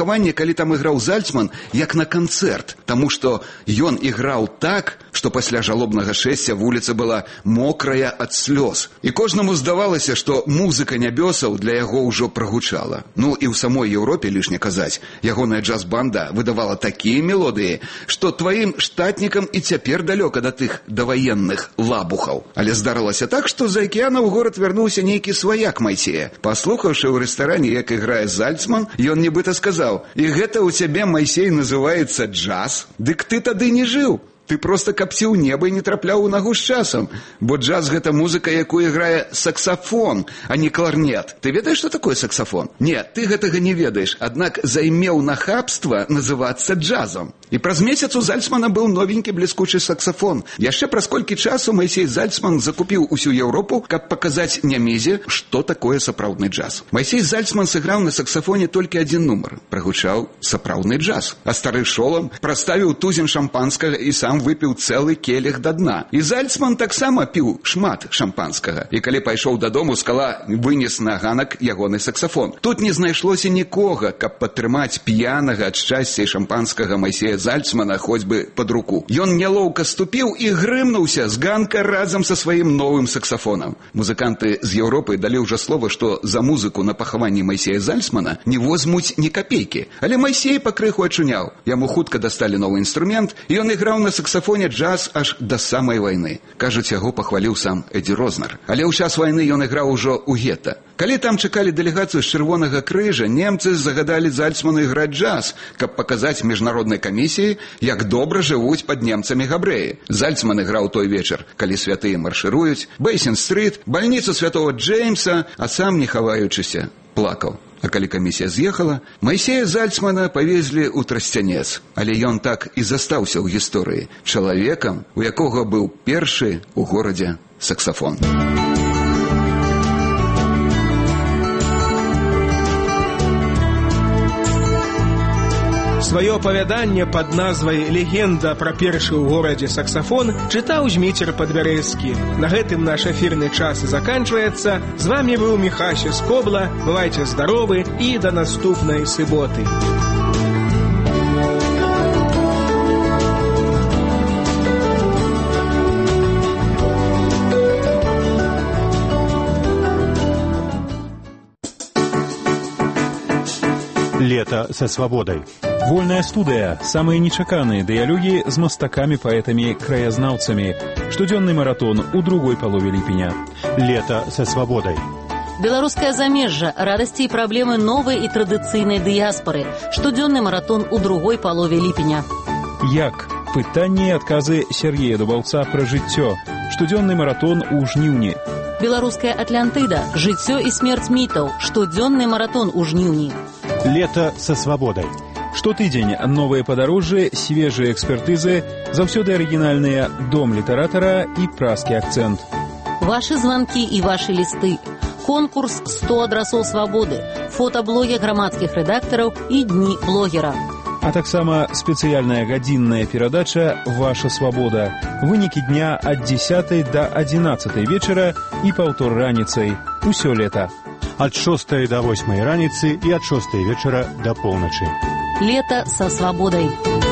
I: калі там іграў Зальцман, як на канцэрт, таму што ён іграў так, што пасля жалобнага шэсця вуліца была мокрая ад слёз. І кожнаму здавалася, што музыка нябёсаў для яго ўжо прагучала. Ну і ў самой Еўропе, лішне казаць, ягоная джаз-банда выдавала такія мелодыі, што тваім штатнікам і цяпер далёка да тых даваенных лабухаў. Але здарылася так, што з акіяна ў горад вярнуўся нейкі сваяк Майсея. Паслухаўшы ў рэстаране, як іграе Зальцман, ён нібыта сказаў: «І гэта ў цябе, Майсей, называецца джаз? Дык ты тады не жыў. Ты проста капціў неба і не трапляў у нагу з часам, бо джаз – гэта музыка, якую іграе саксафон, а не кларнет. Ты ведаеш, што такое саксафон? Не, ты гэтага не ведаеш, аднак займеў нахабства называцца джазом». І праз месяц у Зальцмана быў новенькі бліскучы саксафон. Яшчэ праз колькі часу Майсей Зальцман закупіў усю Еўропу, каб паказаць нямезе, што такое сапраўдны джаз. Майсей Зальцман сыграў на саксафоне толькі адзін нумар. Прагучаў сапраўдны джаз. А стары Шолам праставіў тузін шампанскага і сам выпіў цэлы келіх да дна. І Зальцман таксама піў шмат шампанскага. І калі пайшоў дадому, Скала вынес на ганак ягоны саксафон. Тут не знайшлося нікога, каб падтрымаць п'янага ад шчасця і шампанскага Майсея Зальцмана хоць бы пад руку. Ён нялоўка ступіў і грымнуўся з ганка разам са сваім новым саксафонам. Музыканты з Еўропы далі ўжо слова, што за музыку на пахаванні Майсея Зальцмана не возьмуць ні капейкі. Але Майсей пакрыху ачуняў. Яму хутка дасталі новы інструмент, і ён іграў на саксафоне джаз аж да самай вайны. Кажуць, яго пахваліў сам Эдді Рознер. Але ў час вайны ён іграў ужо ў гета. Калі там чакалі дэлегацыю з Чырвонага крыжа, немцы загадалі Зальцману іграць джаз, каб паказаць міжнароднай камісіі, як добра жывуць пад немцамі габрэі. Зальцман іграў той вечар, калі святыя маршыруюць, Бейсін-стрыт, бальніцу святого Джеймса, а сам, не хаваючыся, плакаў. А калі камісія з'ехала, Майсея Зальцмана павезлі ў Трасцянец. Але ён так і застаўся ў гісторыі чалавекам, у якога быў першы ў горадзе саксафон.
D: Сваё апавяданне пад назвай «Легенда пра першы ў горадзе саксафон» чытаў Зміцер Падбярэзскі. На гэтым наш эфірны час заканчваецца. З вамі быў Міхася Скобла. Бывайце здаровы і да наступнай суботы.
J: Лето со свободой. Вольная студыя, самыя нечаканыя дыялогі з мастакамі, паэтамі, краязнаўцамі. Штодзённы маратон у другой палове ліпеня. Лето со свободой.
B: Беларускае замежжа, радасці і праблемы новай і традыцыйнай дыяспары. Штодзённы маратон у другой палове ліпеня.
J: Як? Пытанні і адказы Сергея Дубаўца пра жыццё. Штодзённы маратон у жніўні.
B: Беларуская Атлантыда. Жыццё і смерць мітаў. Штодзённы маратон у жніўні.
J: Лето со свободой. Штотыдзень новыя падарожжы, свежыя экспертызы, заўсёды арыгінальныя дом літаратара і празкі акцэнт.
B: Вашы званкі і вашы лісты. Конкурс сто адрасоў свабоды, фотаблогі грамадскіх рэдактараў і дні блогера.
J: А таксама спецыяльная гадзінная перадача «Ваша свабода». Вынікі дня ад дзесятай да адзінаццатай вечара і паўтор раніцай. Усё лета.
H: Ад шостай да восьмай раніцы і ад шостай вечара да поўначы.
B: Лето со свободой.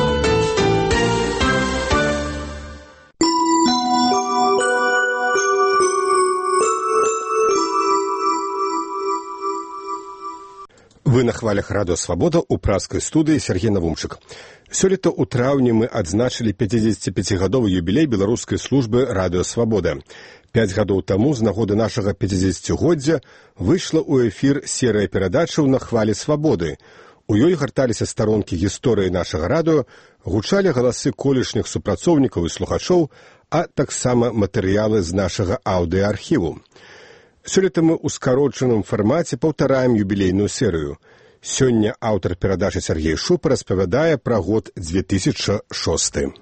H: Вы на хвалях радыё «Свабода» ў празскай студыі Сергей Навумчык. Сёлета ў траўні мы адзначылі пяцідзесяціпяцігадовы юбілей беларускай службы радыё «Свабода». Пяць гадоў таму з нагоды нашага пяцідзесяцігоддзя выйшла ў эфір серыя перадачаў на хвалі свабоды. У ёй гарталіся старонкі гісторыі нашага радыё, гучалі галасы колішніх супрацоўнікаў і слухачоў, а таксама матэрыялы з нашага аўдыаархіву. Сёлета мы ў скарочаным фармаце паўтараем юбілейную серыю. Сёння аўтар перадачы Сергей Шупа распавядае пра год дзве тысячы шосты.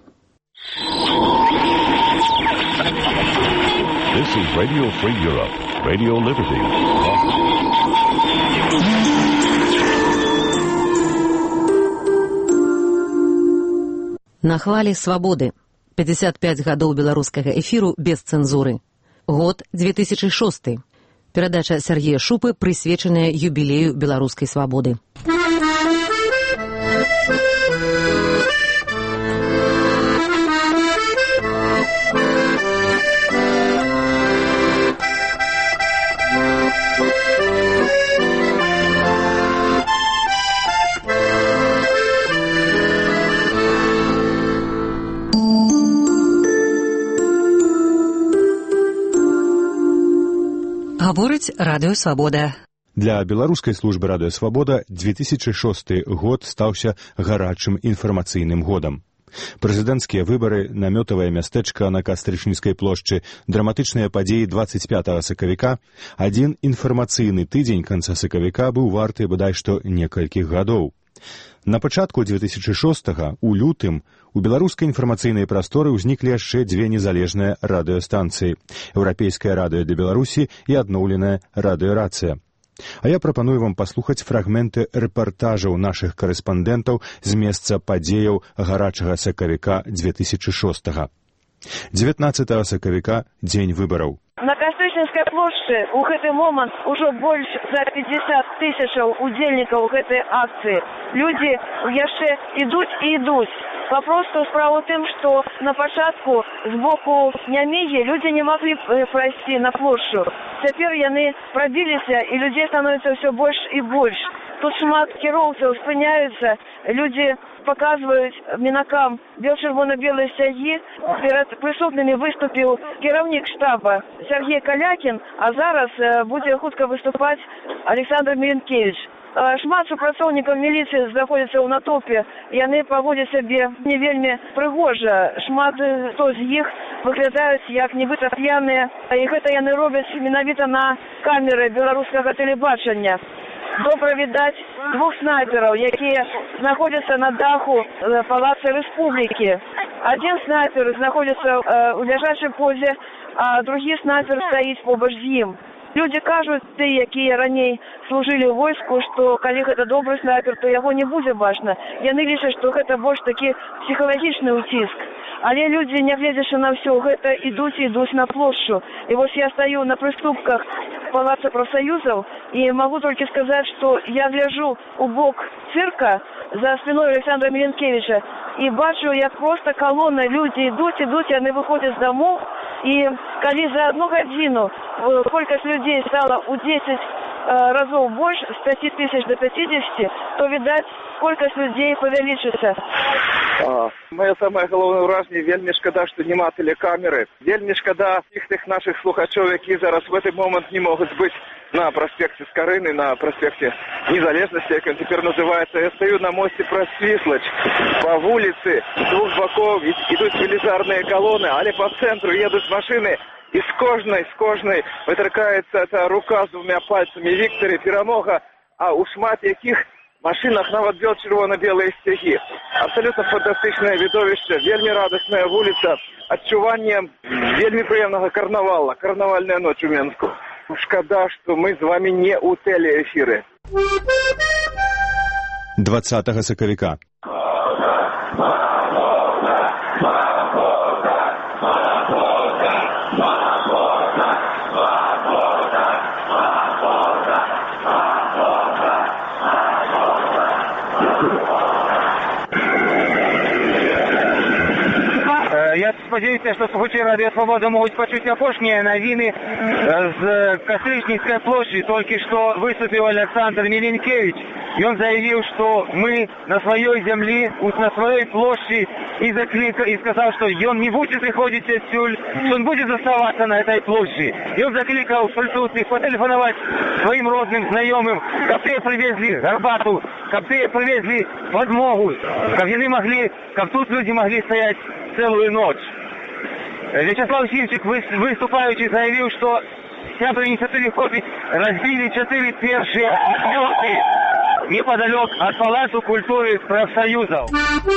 K: This is Radio Free Europe, Radio Liberty.
B: На хвалі свабоды. пятьдесят пять гадоў беларускага эфіру без цэнзуры. Год дзве тысячы шосты. Перадача Сергея Шупы прысвечаная юбілею беларускай свабоды. Гаворыць радыё Свабода.
J: Для беларускай службы радыё Свабода две тысячы шосты год стаўся гарачым інфармацыйным годам. Прэзідэнцкія выбары, намётавае мястэчка на Кастрычніцкай плошчы, драматычныя падзеі двадцать пятага сакавіка, адзін інфармацыйны тыдзень канца сакавіка быў варты бадай што некалькіх гадоў. На пачатку две тысячы шостага, у лютым, у беларускай інфармацыйнай прасторы ўзніклі яшчэ дзве незалежныя радыёстанцыі – Еўрапейскае радыё для Беларусі і адноўленая радыёрацыя. А я прапаную вам паслухаць фрагменты рэпартажаў нашых карэспандэнтаў з месца падзеяў гарачага сакавіка две тысячы шостага. дзевятнаццатага сакавіка – дзень выбараў.
L: На Кастрычніцкай плошчы ў гэты момант ужо больш за пятьдесят тысячаў удзельнікаў гэтай акцыі. Людзі яшчэ ідуць і ідуць. Папросту справа ў тым, што на пачатку з боку Нямігі людзі не маглі прайсці на плошчу. Цяпер яны прабіліся, і людзей становіцца ўсё больш і больш. Тут шмат кіроўцаў спыняюцца, людзі показваюць мінакам бел-чырвона-белыя сцягі. Перад прысутнымі выступіў кіраўнік штаба Сергей Калякін, а зараз будзе хутка выступаць Александр Меленкевич. Шмат супрацоўнікаў міліцыі знаходзяцца ў натоўпе, яны паводзяць сябе не вельмі прыгожа. Шмат хто з іх выглядаюць як нібыта п'яныя, і гэта яны робяць менавіта на камеры беларускага тэлебачання. Добра відаць двух снайпераў, якія знаходзяцца на даху Палаца Рэспублікі. Адзін снайпер знаходзіцца ў ляжачай позе, а другі снайпер стаіць побач з ім. Людзі кажуць, тыя, якія раней служылі ў войску, што калі гэта добры снайпер, то яго не будзе бачна. Яны лічаць, што гэта больш такі псіхалагічны ўціск. Але людзі, нягледзячы на ўсё гэта, ідуць і ідуць на плошчу. І вось я стаю на прыступках Палаца прафсаюзаў і магу толькі сказаць, што я гляджу ў бок цырка за спиной Александра Меленкевича і бачу, як проста калона, людзі ідуць, ідуць, яны выходзяць з дамоў. І калі за одну гадзіну колькасць людзей стала ў дзесяць разоў больш, з пяти тысяч до пятидесяти, то, відаць, колькасць людзей павялічыцца.
M: Моє самае галоўнае ўражанне, вельмі шкада, што няма тэлекамеры. Вельмі шкада всіх тых наших слухачоў, які зараз в этот момент не могуць быць на проспекте Скарыны, на проспекте Незалежности, як он теперь называется. Я стою на мосте Просвислач. По улице с двух боков идут велизарные колонны, але по центру едут машины. И с кожной, с кожной вытракается эта рука с двумя пальцами Виктора Перемога, а у шмат яких машинах нават бел-чырвона-белые стяги. Абсолютно фантастичное видовище, вельми радостная улица, адчуванне вельми приемного карнавала, карнавальная ночь у Менску. Шкада, что мы с вами не у телеэфиры.
J: двадцатага сакавіка.
N: Я спадзяюся, што слухачы радыё Свабода могуць пачуць апошнія навіны з Кастрычніцкай плошчы. Толькі што выступіў Александр Меленкевич. Ён заявіў, што мы на сваёй зямлі, на сваёй плошчы, і заклікаў, і сказаў, што ён не будзе прыходзіць адсюль, што ён будзе заставацца на этой плошчы. Ён заклікаў прысутных патэлефанаваць сваім родным, знаёмым, каб тыя прывезлі гарбату, каб тыя прывезлі падмогу, каб яны маглі, каб тут людзі маглі стаяць целую ночь. Вячеслав Симчик, выступаючи, заявил, что сябры инициативы хобби разбили четыре першие окопы неподалеку от Палацу культуры профсоюзов.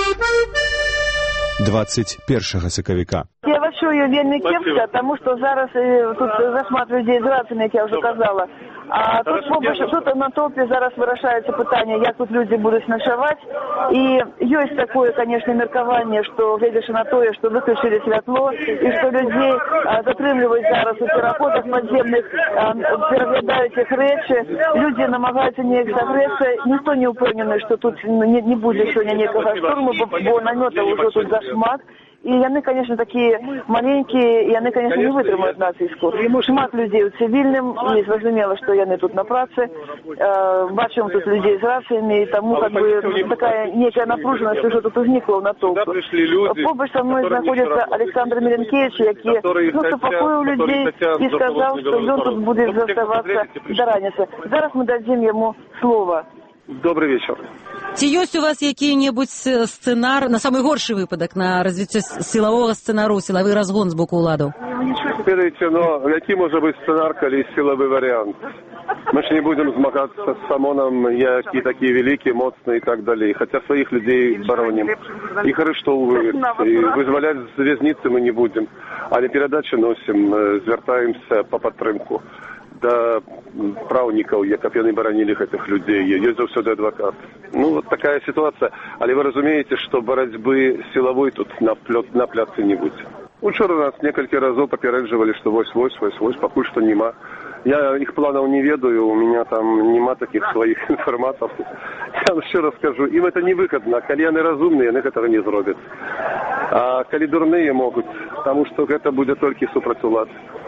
J: двадцать першага сакавіка.
L: Я вас чую вельмі кепска, тому що зараз тут зашмат людей з рацыямі, як я вже казала. А тут побач, тут на топе зараз вырашаецца пытанне, як тут людзі будуць начаваць. І ёсць такое, конечно, меркаванне, што гледзячы на тое, што выключылі святло, і што людзей затрымліваюць зараз у пераходах падземных, пераглядаюць іх рэчы, людзі намагаюцца неяк сагрэцца. Ніхто не ўпэўнены, што тут не, не будзе сёння некага штурму, бо, бо намётаў ужо тут зашмат. І яны, конечно, такія маленькія, яны, конечно, не вытрымаюць нацыску. Шмат людзей у цывільным, незразумела, што яны тут на працы. Бачым тут людзей з рацыямі, таму как бы такая некая напружанасць уже тут узнікла ў натоўпу. Побач са мной знаходзіцца Александр Миленкевич, які ну, супакоіў людзей і сказаў, што ён тут будзе заставацца да раніцы. Зараз мы дадзім яму слова.
O: Добрый вечер.
B: Ці ёсць у вас які-небудзь сцэнар на самы горшы выпадак на развіццё сілавога сцэнару, сілавы разгон з боку ўладаў?
O: Ведаеце, но які можа быць сцэнар, калі сілавы варыянт? Мы ж не будем змагацца з ОМОНом, які такі вялікі, моцны і так далей. Хаця сваіх людзей баронім. Іх арыштоўваюць, і вызваляць з вязніцы мы не будем. Але перадачы носім, звяртаемся па падтрымку да праўнікаў, каб яны баранілі гэтых людзей. Ёсць заўсёды адвакат. Ну, вот такая сітуацыя. Але вы разумееце, што барацьбы сілавой тут на, плёт, на пляцы не будзе. Учора нас некалькі разоў папярэджвалі, што вось-вось, вось-вось, пакуль што нема. Я іх планаў не ведаю, у меня там нема такіх сваіх інфарматаў. Я вам ще раз скажу, ім это не выгодно. Калі яны разумныя, яны гэтага не зробяць. А калі дурныя могуць, таму што гэта будзе толькі супраць улад.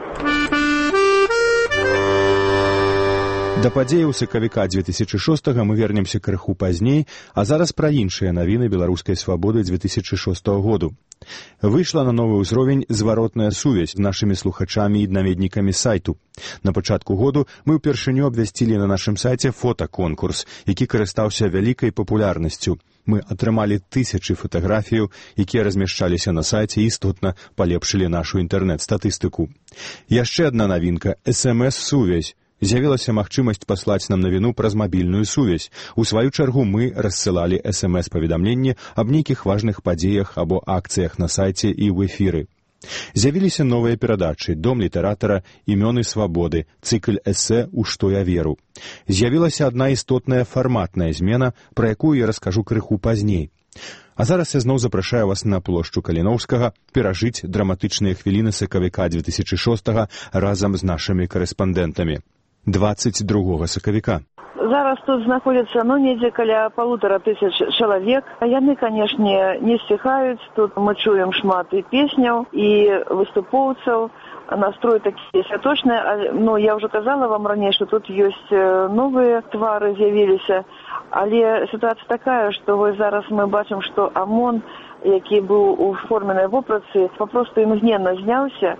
J: Да падзеяў сакавіка дзве тысячы шостага мы вернемся крыху пазней, а зараз пра іншыя навіны беларускай свабоды дзве тысячы шостага году. Выйшла на новы ўзровень зваротная сувязь з нашымі слухачамі і наведнікамі сайту. На пачатку году мы ўпершыню абвясцілі на нашым сайце фотаконкурс, які карыстаўся вялікай папулярнасцю. Мы атрымалі тысячы фатаграфіяў, якія размяшчаліся на сайце і істотна палепшылі нашу інтэрнэт-статыстыку. Яшчэ адна навінка — эс эм эс-сувязь. З'явілася магчымасць паслаць нам навіну праз мабільную сувязь. У сваю чаргу мы рассылалі эс эм эс-паведамленні аб нейкіх важных падзеях або акцыях на сайце і ў эфіры. З'явіліся новыя перадачы «Дом літаратара», «Імёны свабоды», цыкль эсэ «У што я веру». З'явілася адна істотная фарматная змена, пра якую я раскажу крыху пазней. А зараз я зноў запрашаю вас на плошчу Каліноўскага перажыць драматычныя хвіліны сакавіка дзве тысячы шостага разам з нашымі карэспандэнтамі. двадцать другога сакавіка.
L: Зараз тут знаходзіцца, ну, недзе каля полутора тысяч чалавек. Яны, канешне, не сціхаюць. Тут мы чуем шмат і песняў, і выступоўцаў. Настрой такі святочны. Ну, я ўжо казала вам раней, што тут ёсць новыя твары з'явіліся. Але сітуацыя такая, што вось зараз мы бачым, што ОМОН, які быў у форменнай вопратцы, папросту імгненна зняўся.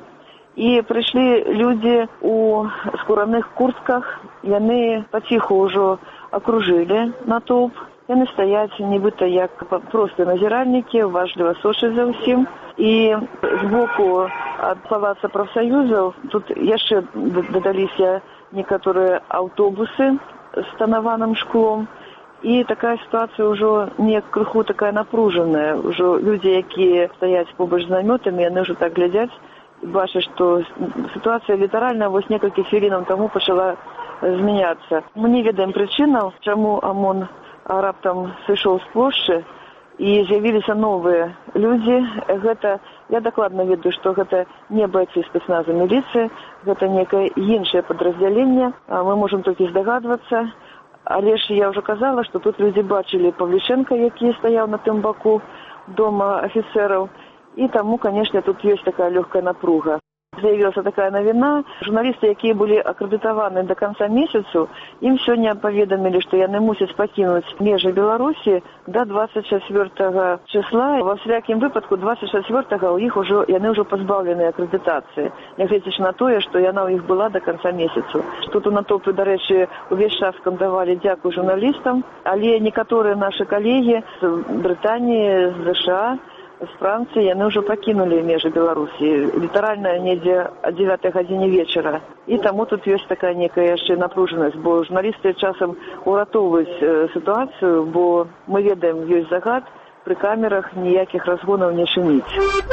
L: І прыйшлі людзі у скураных куртках, яны паціху ўжо акружылі натоўп. Яны стаяць нібыта як простыя назіральнікі, уважліва сочаць за ўсім. І збоку ад палаца прафсаюзаў тут яшчэ дадаліся некаторыя аўтобусы з танаваным шклом. І такая сітуацыя ўжо не крыху такая напружаная. Ужо людзі, якія стаяць побач з намётамі, яны ўжо так глядзяць, бачыць, што сітуацыя літаральна вось некалькі хвілінаў таму пачала змяняцца. Мы не ведаем прычынаў, чаму ОМОН раптам сышоў з плошчы і з'явіліся новыя людзі. Гэта, я дакладна ведаю, што гэта не байцы спецназа міліцыі, гэта некае іншае падраздзяленне. Мы можам толькі здагадвацца. Але ж я ўжо казала, што тут людзі бачылі Павлічэнка, які стаяў на тым баку дома афіцэраў. І таму, канешне, тут ёсць такая лёгкая напруга. З'явілася такая навіна. Журналісты, якія былі акрэдытаваны да канца месяцу, ім сёння паведамілі, што яны мусяць пакінуць межы Беларусі да двадцать чацвёртага числа. Ва всякім выпадку двадцать чацвёртага ў іх ужо яны ўжо пазбаўлены акрэдытацыі, нягледзячы на тое, што яна ў іх была да канца месяцу. Тут у натоўпе, дарэчы, увесь час скандавалі дзякуй журналістам, але некаторыя нашы калегі з Брытаніі, з ЗША, з Францыі, яны ўжо пакінулі межы Беларусі, літаральна недзе о дзевятай гадзіне вечара. І таму тут ёсць такая некая яшчэ напружанасць, бо журналісты часам уратоўваюць сітуацыю, бо мы ведаем, ёсць загад, пры камерах ніякіх разгонаў не чыніць.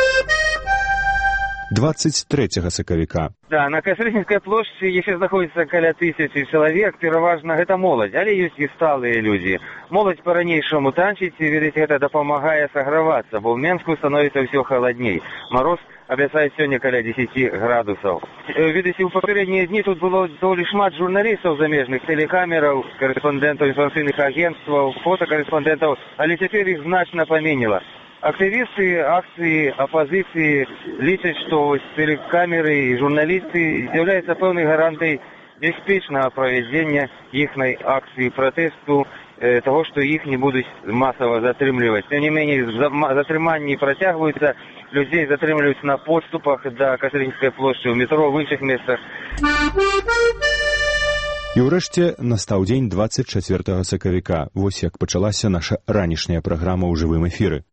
J: двадцать трэцяга сакавіка.
N: Да, на Кастрычніцкай плошчы яшчэ знаходзіцца каля тысячы чалавек, пераважна гэта моладзь, але ёсць і сталыя людзі. Моладзь па-ранейшаму танчыць, і, ведаць, гэта дапамагае сагравацца, бо ў Менску становіцца ўсё халадней. Мароз абяцае сёння каля дзесяць градусаў. Ведаць, у папярэднія дні тут было даволі шмат журналістаў замежных, тэлекамераў, карэспандэнтаў інфармацыйных агенцтваў, фотакарэспандэнтаў, але цяпер іх значна паменела. Активисты акции оппозиции лічаць, что телекамеры и журналисты являются пэўнай гарантией бяспечнага правядзення іхнай акции протесту, э, того, что их не будут массово затрымліваць. Тем не менее, затрыманні працягваюцца, людей затрымліваюць на подступах до Кастрычніцкай плошчы, у метро, в іншых месцах.
J: І ўрэшце настаў дзень двадцать чацвёртага сакавіка. Вось як пачалася наша ранішняя праграма ў жывым эфіры.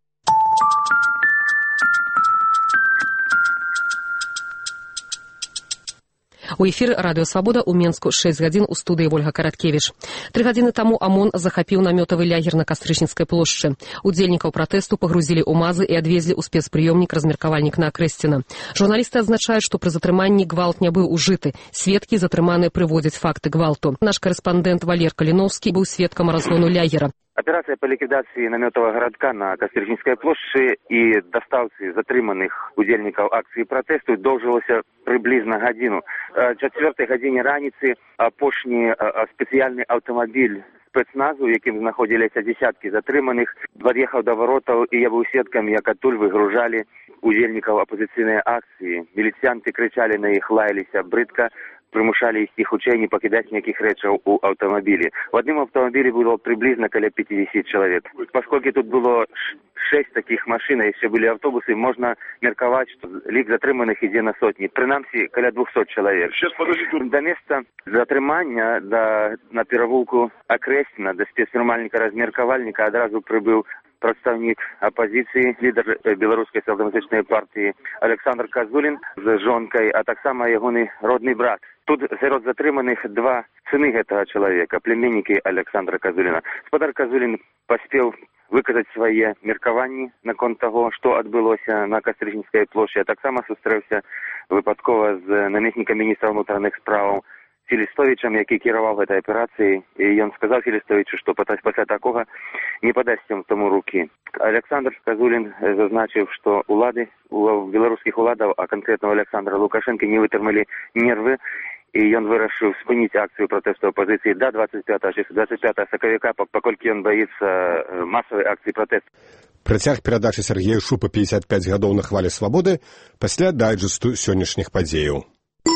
B: У эфіры радыё «Свабода» ў Менску шэсць гадзін у студыі Вольга Караткевіч. Тры гадзіны таму ОМОН захапіў намётавы лагер на Кастрычніцкай плошчы. Удзельнікаў пратэсту пагрузілі ў мазы і адвезлі ў спецпрыёмнік-размеркавальнік на Акрэсціна. Журналісты адзначаюць, што пры затрыманні гвалт не быў ужыты. Сведкі затрыманыя прыводзяць факты гвалту. Наш карэспандэнт Валер Каліноўскі быў сведкам разгону лягера.
P: Операция по ликвидации наметового городка на Кастрычніцкай плошчы и доставцы затрыманых удзельнікаў акции протесту доўжылася приблизно гадзіну. О чацвёртай гадзіне раніцы апошні спецыяльны аўтамабіль спецназу, якім знаходзіліся дзесяткі затрыманых, пад'ехаў да воротаў, і я быў сведкам, як адтуль выгружалі удзельнікаў апозіцыйнай акцыі. Міліцыянты крычалі на іх, лаяліся брыдка, прымушалі ісці хутчэй, не пакідаць ніякіх рэчаў у аўтамабілі. В адным аўтамабілі было приблизно каля пятьдесят чалавек. Пасколькі тут было шесть таких машин, а яшчэ былі аўтобусы, можна меркаваць, што лік затрыманых ідзе на сотні. Прынамсі, каля двухсот чалавек. Да месца затрымання, да, на перавулку Акрэсціна, да спецпрымальніка размеркавальніка адразу прыбыў прадстаўнік апозіцыі, лідар беларускай сацыял-дэмакратычнай партыі Александр Казулін з жонкай, а таксама ягоны родны брат. Тут сярод затрыманых два сыны гэтага чалавека, племяннікі Александра Казуліна. Гаспадар Казулін паспеў выказаць свае меркаванні наконт таго, што адбылося на Кастрычніцкай плошчы, а таксама сустрэўся выпадкова з намеснікам міністра ўнутраных спраў Філістовічам, які кіраваў гэтай аперацыяй, і ён сказаў Філістовічу, што пасля такога не падасць ім тому рукі. Александр Казулін зазначыў, што улады, у беларускіх уладаў, а канкрэтна у Александра Лукашэнкі, не вытрымалі нервы, і ён вырашыў спыніць акцыю пратэсту апозіцыі да двадцать пятага сакавіка, паколькі ён баіцца масавай акцыі пратэсту.
H: Працяг перадачы Сергея Шупа пятьдесят пять гадоў на хвалі свабоды пасля дайджэсту сённяшніх падзеяў.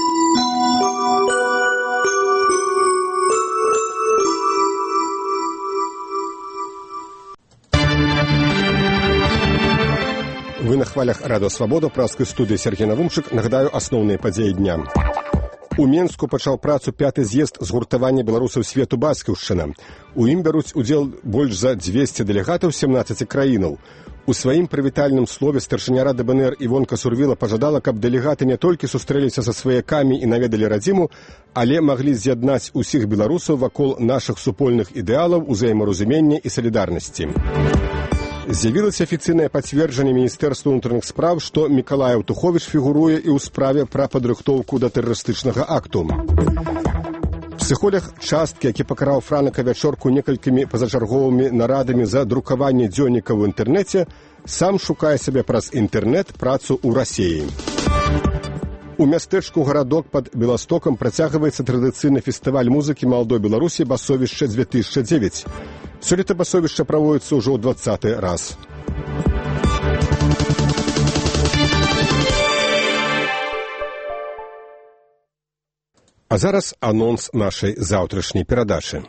H: Вы на хвалях радыё «Свабода», празскай студыі Сергей Навумчык. Нагадаю асноўныя падзеі дня. У Менску пачаў працу пяты з'езд згуртавання беларусаў свету Бацькаўшчына. У ім бяруць удзел больш за двести дэлегатаў семнаццаці краінаў. У сваім прывітальным слове старшыня рады БНР Івонка Сурвіла пажадала, каб дэлегаты не толькі сустрэліся са сваякамі і наведалі радзіму, але маглі з'яднаць усіх беларусаў вакол нашых супольных ідэалаў, узаемаразумення і салідарнасці. З'явілася афіцыйнае пацверджанне Міністэрства ўнутраных спраў, што Мікалай Аўтуховіч фігуруе і ў справе пра падрыхтоўку да тэрарыстычнага акту. Псіхолог часткі, які пакараў Франака вячорку некалькімі пазачарговымі нарадамі за друкаванне дзённіка ў інтэрнэце, сам шукае сабе праз інтэрнэт працу ў Расіі. У мястэчку гарадок пад Беластокам працягваецца традыцыйны фестываль музыкі маладой Беларусі «Басовішча две тысячи девять». Сёлета басовішча праводзіцца ўжо ў двадцаты раз. А зараз анонс нашай заўтрашняй перадачы.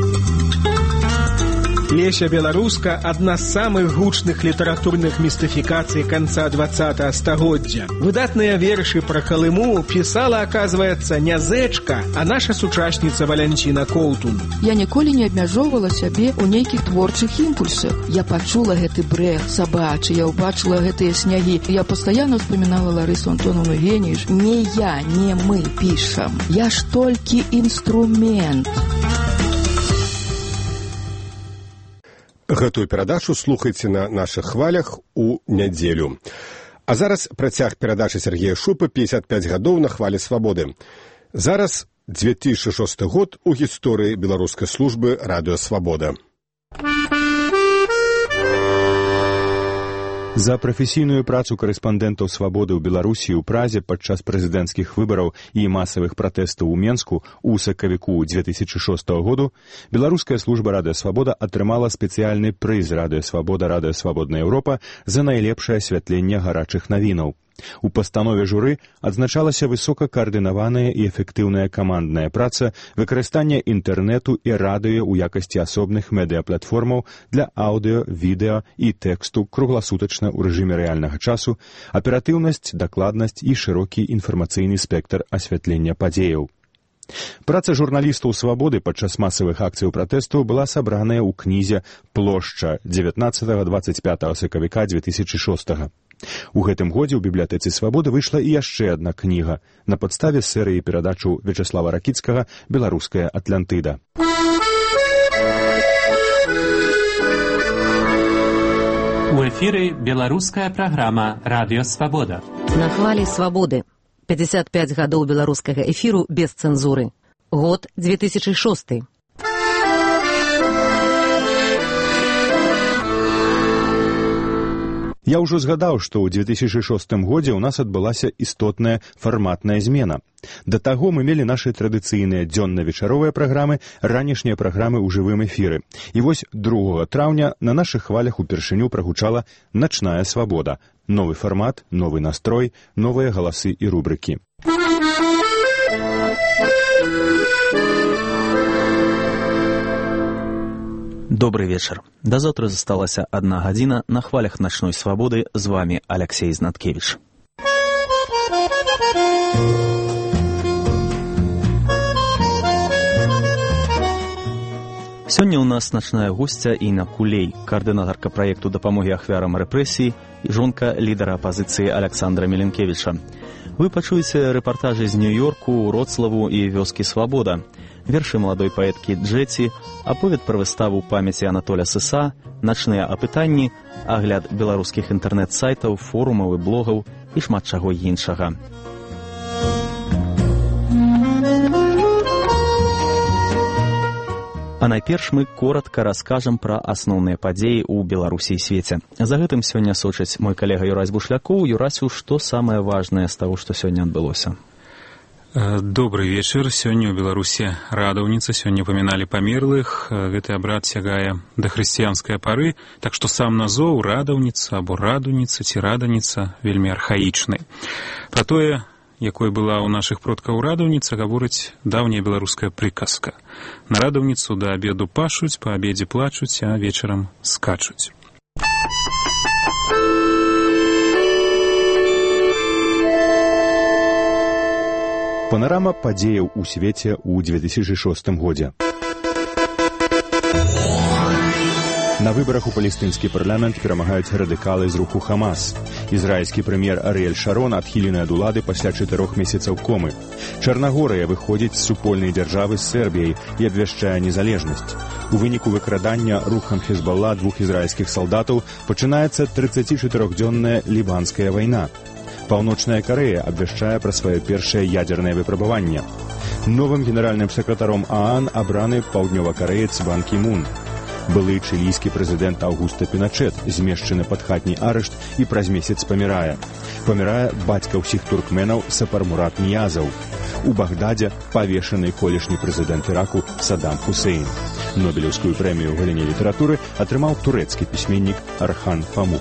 D: Леся Беларуска – одна з самых гучных літаратурных містыфікацый канца двадцатага стагоддзя. Выдатныя вершы пра Калыму пісала, аказваецца, не зэчка, а наша сучасніца Валянціна Коўтун.
Q: Я ніколі не абмяжоўвала сябе ў нейкіх творчых імпульсах. Я пачула гэты брэх сабачы, я ўбачыла гэтыя снягі. Я пастаянна ўспамінала Ларысу Антоновну Геніш. Не я, не мы пішам. Я ж толькі інструмент.
H: Гэтую перадачу слухайце на нашых хвалях у нядзелю. А зараз працяг перадачы Сергея Шупы пятьдесят пять гадоў на хвалі свабоды. Зараз две тысячи шосты год у гісторыі беларускай службы радыё «Свабода».
J: За прафесійную працу карэспандэнтаў свабоды ў Беларусі ў Празе падчас прэзідэнцкіх выбараў і масавых пратэстаў у Менску ў сакавіку дзве тысячы шостага году беларуская служба Радыё Свабода атрымала спецыяльны прыз Радыё Свабода Радыё Свабодная Еўропа за найлепшае асвятленне гарачых навінаў. У пастанове журы адзначалася высока каардынаваная і эфектыўная камандная праца, выкарыстанне інтэрнэту і радыё ў якасці асобных медыяплатформаў для аўдыё, відэа і тэксту кругласутачна ў рэжыме рэальнага часу, аператыўнасць, дакладнасць і шырокі інфармацыйны спектр асвятлення падзеяў. Праца журналістаў свабоды падчас масавых акцыяў пратэсту была сабраная ў кнізе «Плошча» дзевятнаццатага - дваццаць пятага сакавіка дзве тысячы шостага. У гэтым годзе ў бібліятэцы свабоды выйшла і яшчэ адна кніга на падставе серыі перадачаў Вячеслава Ракіцкага «Беларуская Атлантыда».
R: У эфіры беларуская праграма «Радыё Свабода».
B: На хвалі свабоды. пятьдесят пять гадоў беларускага эфіру без цэнзуры. Год две тысячи шосты.
J: Я ўжо згадаў, што ў дзве тысячы шостым годзе ў нас адбылася істотная фарматная змена. Да таго мы мелі нашы традыцыйныя дзённа-вечаровыя праграмы, ранішнія праграмы ў жывым эфіры. І вось другога траўня на нашых хвалях упершыню прагучала «Начная свабода». Новы фармат, новы настрой, новыя галасы і рубрыкі.
S: Добрый вечер. До завтра засталася одна гадзіна на хвалях начной свабоды. З вами Алексей Знаткевич. Сёння у нас начная гостя Інна Кулей, координаторка проекту дапамоги ахвярам рэпрэсій і жонка лідара апозіцыі Александра Меленкевича. Вы пачуеце рэпартажы з Нью-Йорку, Вроцлаву і вёскі Свабода, вершы маладой паэткі Джеці, аповед пра выставу памяці Анатоля Сыса, начныя апытанні, агляд беларускіх інтэрнэт-сайтаў, форумаў і блогаў і шмат чаго іншага. А найперш мы коротка раскажам пра асноўныя падзеі ў Беларусі і свеце. За гэтым сёння сочыць мой калега Юрась Бушлякоў. Юрасю, што самае важнае з таго, што сёння адбылося?
T: Добрый вечер. Сёння ў Беларусі радаўніца, сёння паміналі памерлых. Гэты абрад сягае да хрысціянскай пары, так што сам назоў радаўніца або радуніца ці раданіца вельмі архаічны. Пра тое, якой была ў нашых продкаў радаўніца, гаворыць даўняя беларуская прыказка. На радаўніцу да абеду пашуць, па абедзе плачуць, а вечарам скачуць.
J: Панарама падзеяў у свеце ў дзве тысячы шостым годзе. На выбарах у палестынскі парламент перамагаюць радыкалы з руху Хамас. Ізраільскі прэм'ер Арыэль Шарон адхілены ад улады пасля чатырох месяцаў комы. Чарнагорыя выходзіць з супольнай дзяржавы з Сербіяй і абвяшчае незалежнасць. У выніку выкрадання рухам Хезбалла двух ізраільскіх салдатаў пачынаецца трыццацічатырохдзённая лібанская вайна. Паўночная Карэя абвяшчае пра сваё першае ядзернае выпрабаванне. Новым генеральным сакратаром ААН абраны паўднёвакарэец Бан Кі-мун. Былы чылійскі прэзідэнт Аўгуста Піначэт змешчаны пад хатні арышт і праз месяц памірае. Памірае бацька ўсіх туркменаў Сапар-Мурат Ніязаў. У Багдадзе павешаны колішні прэзідэнт Іраку Саддам Хусейн. Нобелеўскую прэмію ў галіне літаратуры атрымаў турэцкі пісьменнік Архан Памук.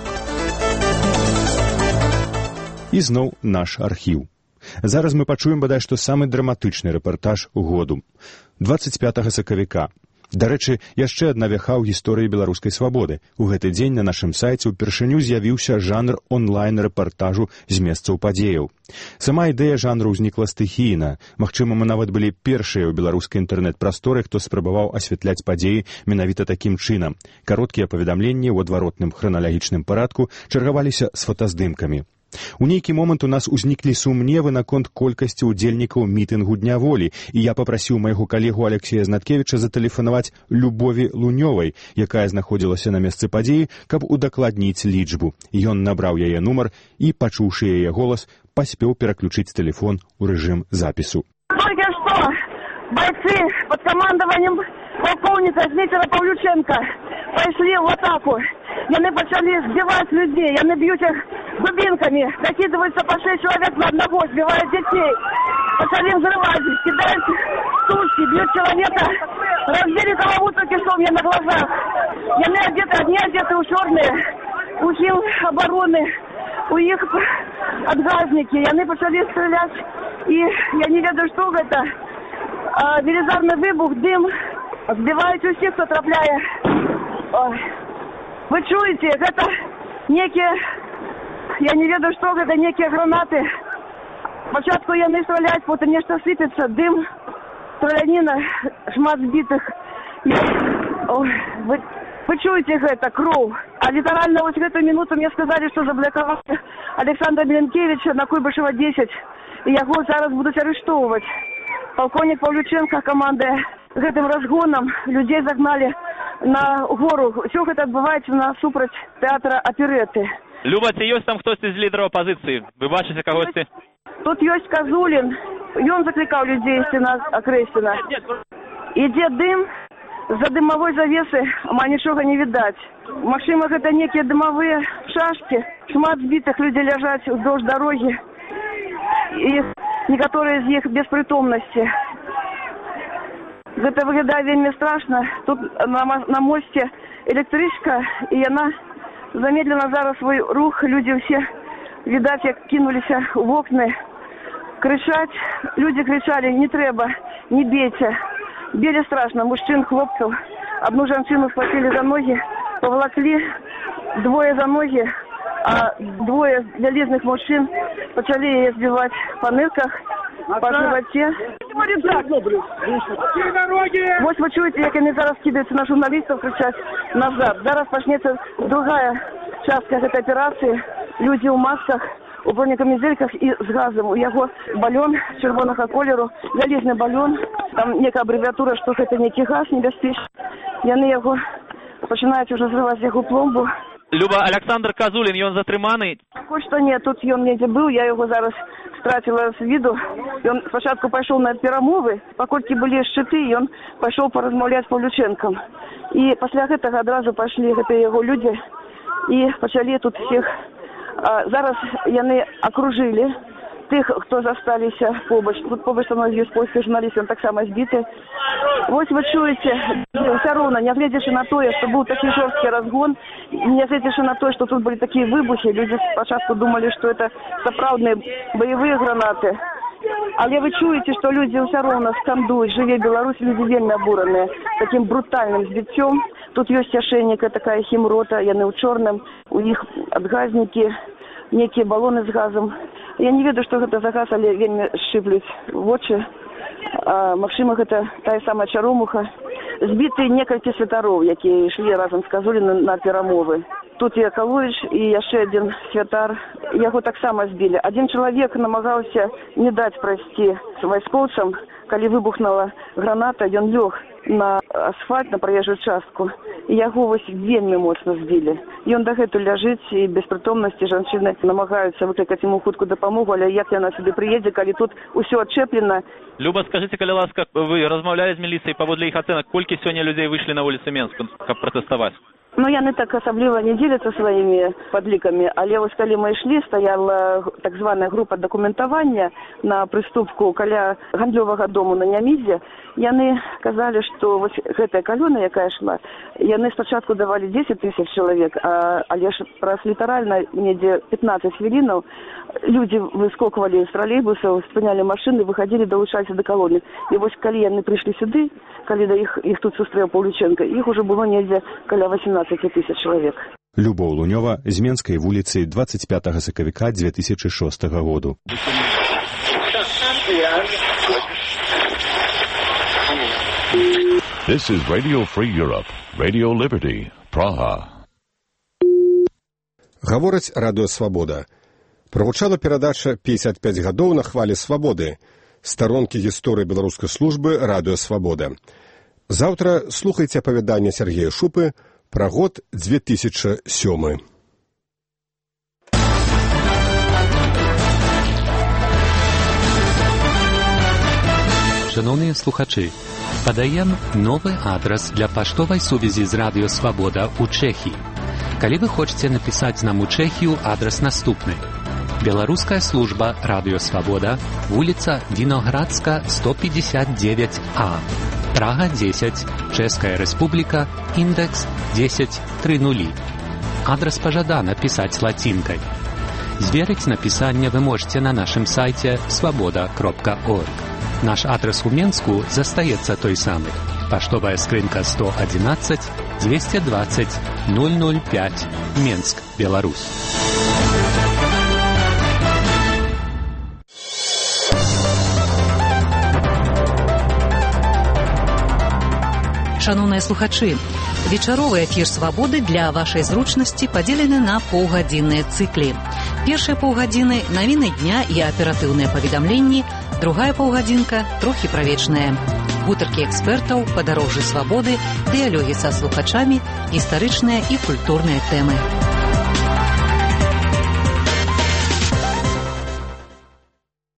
J: І зноў наш архіў. Зараз мы пачуем бадай што самы драматычны рэпартаж году. дваццаць пятага сакавіка. Дарэчы, яшчэ адна вяха ў гісторыі беларускай свабоды. У гэты дзень на нашым сайце ўпершыню з'явіўся жанр онлайн-рэпартажу з месцаў падзеяў. Сама ідэя жанру ўзнікла стыхійна. Магчыма, мы нават былі першыя ў беларускай інтэрнэт-прасторы, хто спрабаваў асвятляць падзеі менавіта такім чынам. Кароткія паведамленні ў адваротным храналагічным парадку чаргаваліся з фотаздымкамі. У нейкі момант у нас узніклі сумневы наконт колькасці ўдзельнікаў мітынгу Дня волі, і я папрасіў майго калегу Алексея Знаткевіча затэлефанаваць Любові Лунёвай, якая знаходзілася на месцы падзеі, каб удакладніць лічбу. Ён набраў яе нумар і, пачуўшы яе голас, паспеў пераключыць тэлефон у рэжым запісу.
L: Только что бойцы под командованием полковника Дмитрия Павлюченко пошли в атаку. яны пачалі збіваць людзей, яны б'юць іх дубінкамі, закидываются по шесть человек на одного, сбивают детей. Пачалі взрывать, кидают сушки, бьют человека, разбили голову только что мне на глазах. Яны одеты, одни одеты у черные, у сил обороны, у іх адгазники. Яны пачалі стрелять, и я не ведаю, что это. А, велизарный выбух, дым, сбивают усіх, кто трапляе. Ой. Вы чуете, это некие, я не ведаю, что это, некие гранаты. Спочатку яны стреляют, потом нечто сыпется, дым, стрелянина, шмат сбитых. Ой, вы, вы чуете это, кровь. А литерально вот в эту минуту мне сказали, что заблокировали Александра Миленкевича на Куйбышева десять. И его зараз будут арестовывать. Полковник Павлюченко командой гэтым разгоном людей загнали на гору. Все это отбывается насупраць театра опереты.
U: Люба, ці ёсць там хтось з лідараў апозиції? Ви бачите когось?
L: Тут есть Козулин, и он закликал людей из нас окрестина. Идет дым, за дымовой завесы, а ничего не видать. Максимах это некие дымовые шашки, шмат сбитых людей лежат вдоль дороги. И некоторые из них без притомности. Это выглядает вельми страшно. Тут на, на мосте электричка, и она замедлила зараз свой рух. Люди все, видать, как кинулись в окна кричать. Люди кричали: не треба, не бейте. Били страшно, мужчин, хлопцев. Одну женщину схватили за ноги, поволокли, двое за ноги, а двое залезных мужчин почали ее сбивать по нырках, по животе. Вот вы чуете, как они зараз кидаются на журналистов, кричать назад. Зараз начнется другая часть этой операции. Люди в масках, у бронекамизельках и с газом. У его баллон червоного колеру, залезный баллон. Там некая аббревиатура, что это некий газ небезпечный. Яны его начинают уже взрывать его пломбу.
U: Люба, Александр Козулин, он затрыманы?
L: Такой, что нет, тут он где был, я его зараз стратила с виду. И он спочатку пошел на перемовы, покольки были щиты, и он пошел поразмовлять с Павлюченком. И после этого одразу пошли это его люди и почали тут всех. А, зараз яны окружили тых, кто засталіся побач. Тут побач со мной есть польский журналист, он так само сбитый. Вот вы чуете, все равно, не глядячи на то, что был такой жесткий разгон, не глядячи на то, что тут были такие выбухи, люди спочатку думали, что это сапраўдные боевые гранаты. Але вы чуете, что люди все равно скандуют: «Живе Беларусь», люди вельми обуранные таким брутальным сбитцем. Тут есть ошейника, такая химрота, яны у черном, у них отгазники, некие баллоны с газом. Я не ведаю, что это за газ, але вельми шиплють в очи. А, Максимах это та самая чаромуха. Сбиты некалькі святаров, якія шли разом с Козулиным на перемовы. Тут и Акалович, и яшчэ один святар. Яго таксама збілі. Один человек намагаўся не дать пройти вайскоўцам. Калі выбухнула граната, ён лег на асфальт, на проезжую частку. И яго вось вельми моцна збілі. Ён дагэтуль ляжыць, и без прытомнасці жанчыны намагаюцца выкликать ему хуткую дапамогу, але як яна сюды приедзе, калі тут усё отчеплено.
U: Люба, скажите, калі ласка, вы размаўлялі з міліцыяй паводле іх ацэнак, колькі сёння людей вышли на вуліцы Менска, каб пратэставаць?
L: Ну, яны так асабліва не дзеляцца сваімі падлікамі, але вось калі мы ішлі, стаяла так званая група дакументавання на прыступку каля гандлёвага дому на Нямізе. Яны казалі, што вось гэтая калёна, якая шла, яны спачатку давалі дзесяць тысяч чалавек, а, але ж праз літаральна недзе пятнаццаць хвілінаў людзі выскоквалі з тралейбусаў, спынялі машыны, выхадзілі, далучаліся да калоны. І вось калі яны прыйшлі сюды, калі да іх, іх тут сустрэў Паўлюченка, іх уже было недзе каля восемнадцать тысяч чалавек.
H: Любоў Лунёва з Менскай вуліцы двадцать пятого сакавіка две тысячи шостого году.
K: This is Radio Free Europe, Radio Liberty, Praha.
H: Гавораць Радыё Свабода. Прагучала перадача «пятьдесят пять гадоў на хвалі свабоды», старонкі гісторыі беларускай службы Радыё Свабода. Заўтра слухайце апавяданне Сергея Шупы пра год две тысячи сёмы.
R: Шановныя слухачы, падаем новы адрас для паштовай сувязі з Радыё Свабода ў Чэхіі. Калі вы хочаце напісаць нам у Чэхію, адрас наступны. Беларуская служба «Радио Свобода», вуліца Віноградска, сто пятьдесят девять А, Прага десять, Чэшская Республика, индекс десять тридцать. Адрес пожадана писать латинкой. Зверить написание вы можете на нашем сайте свобода точка орг. Наш адрес у Менску застаецца той самый. Поштовая скрынка сто одиннадцать двести двадцать ноль ноль пять, Менск, Беларусь.
B: Шановныя слухачы, вечаровы эфір «Свабоды» для вашай зручнасці падзелены на паўгадзінныя цыклі. Першыя паўгадзіны – навіны дня і аператыўныя паведамленні, другая паўгадзінка – трохі правечная. Гутаркі экспертаў, падарожжы свабоды, дыялогі са слухачамі, гістарычныя і культурныя тэмы.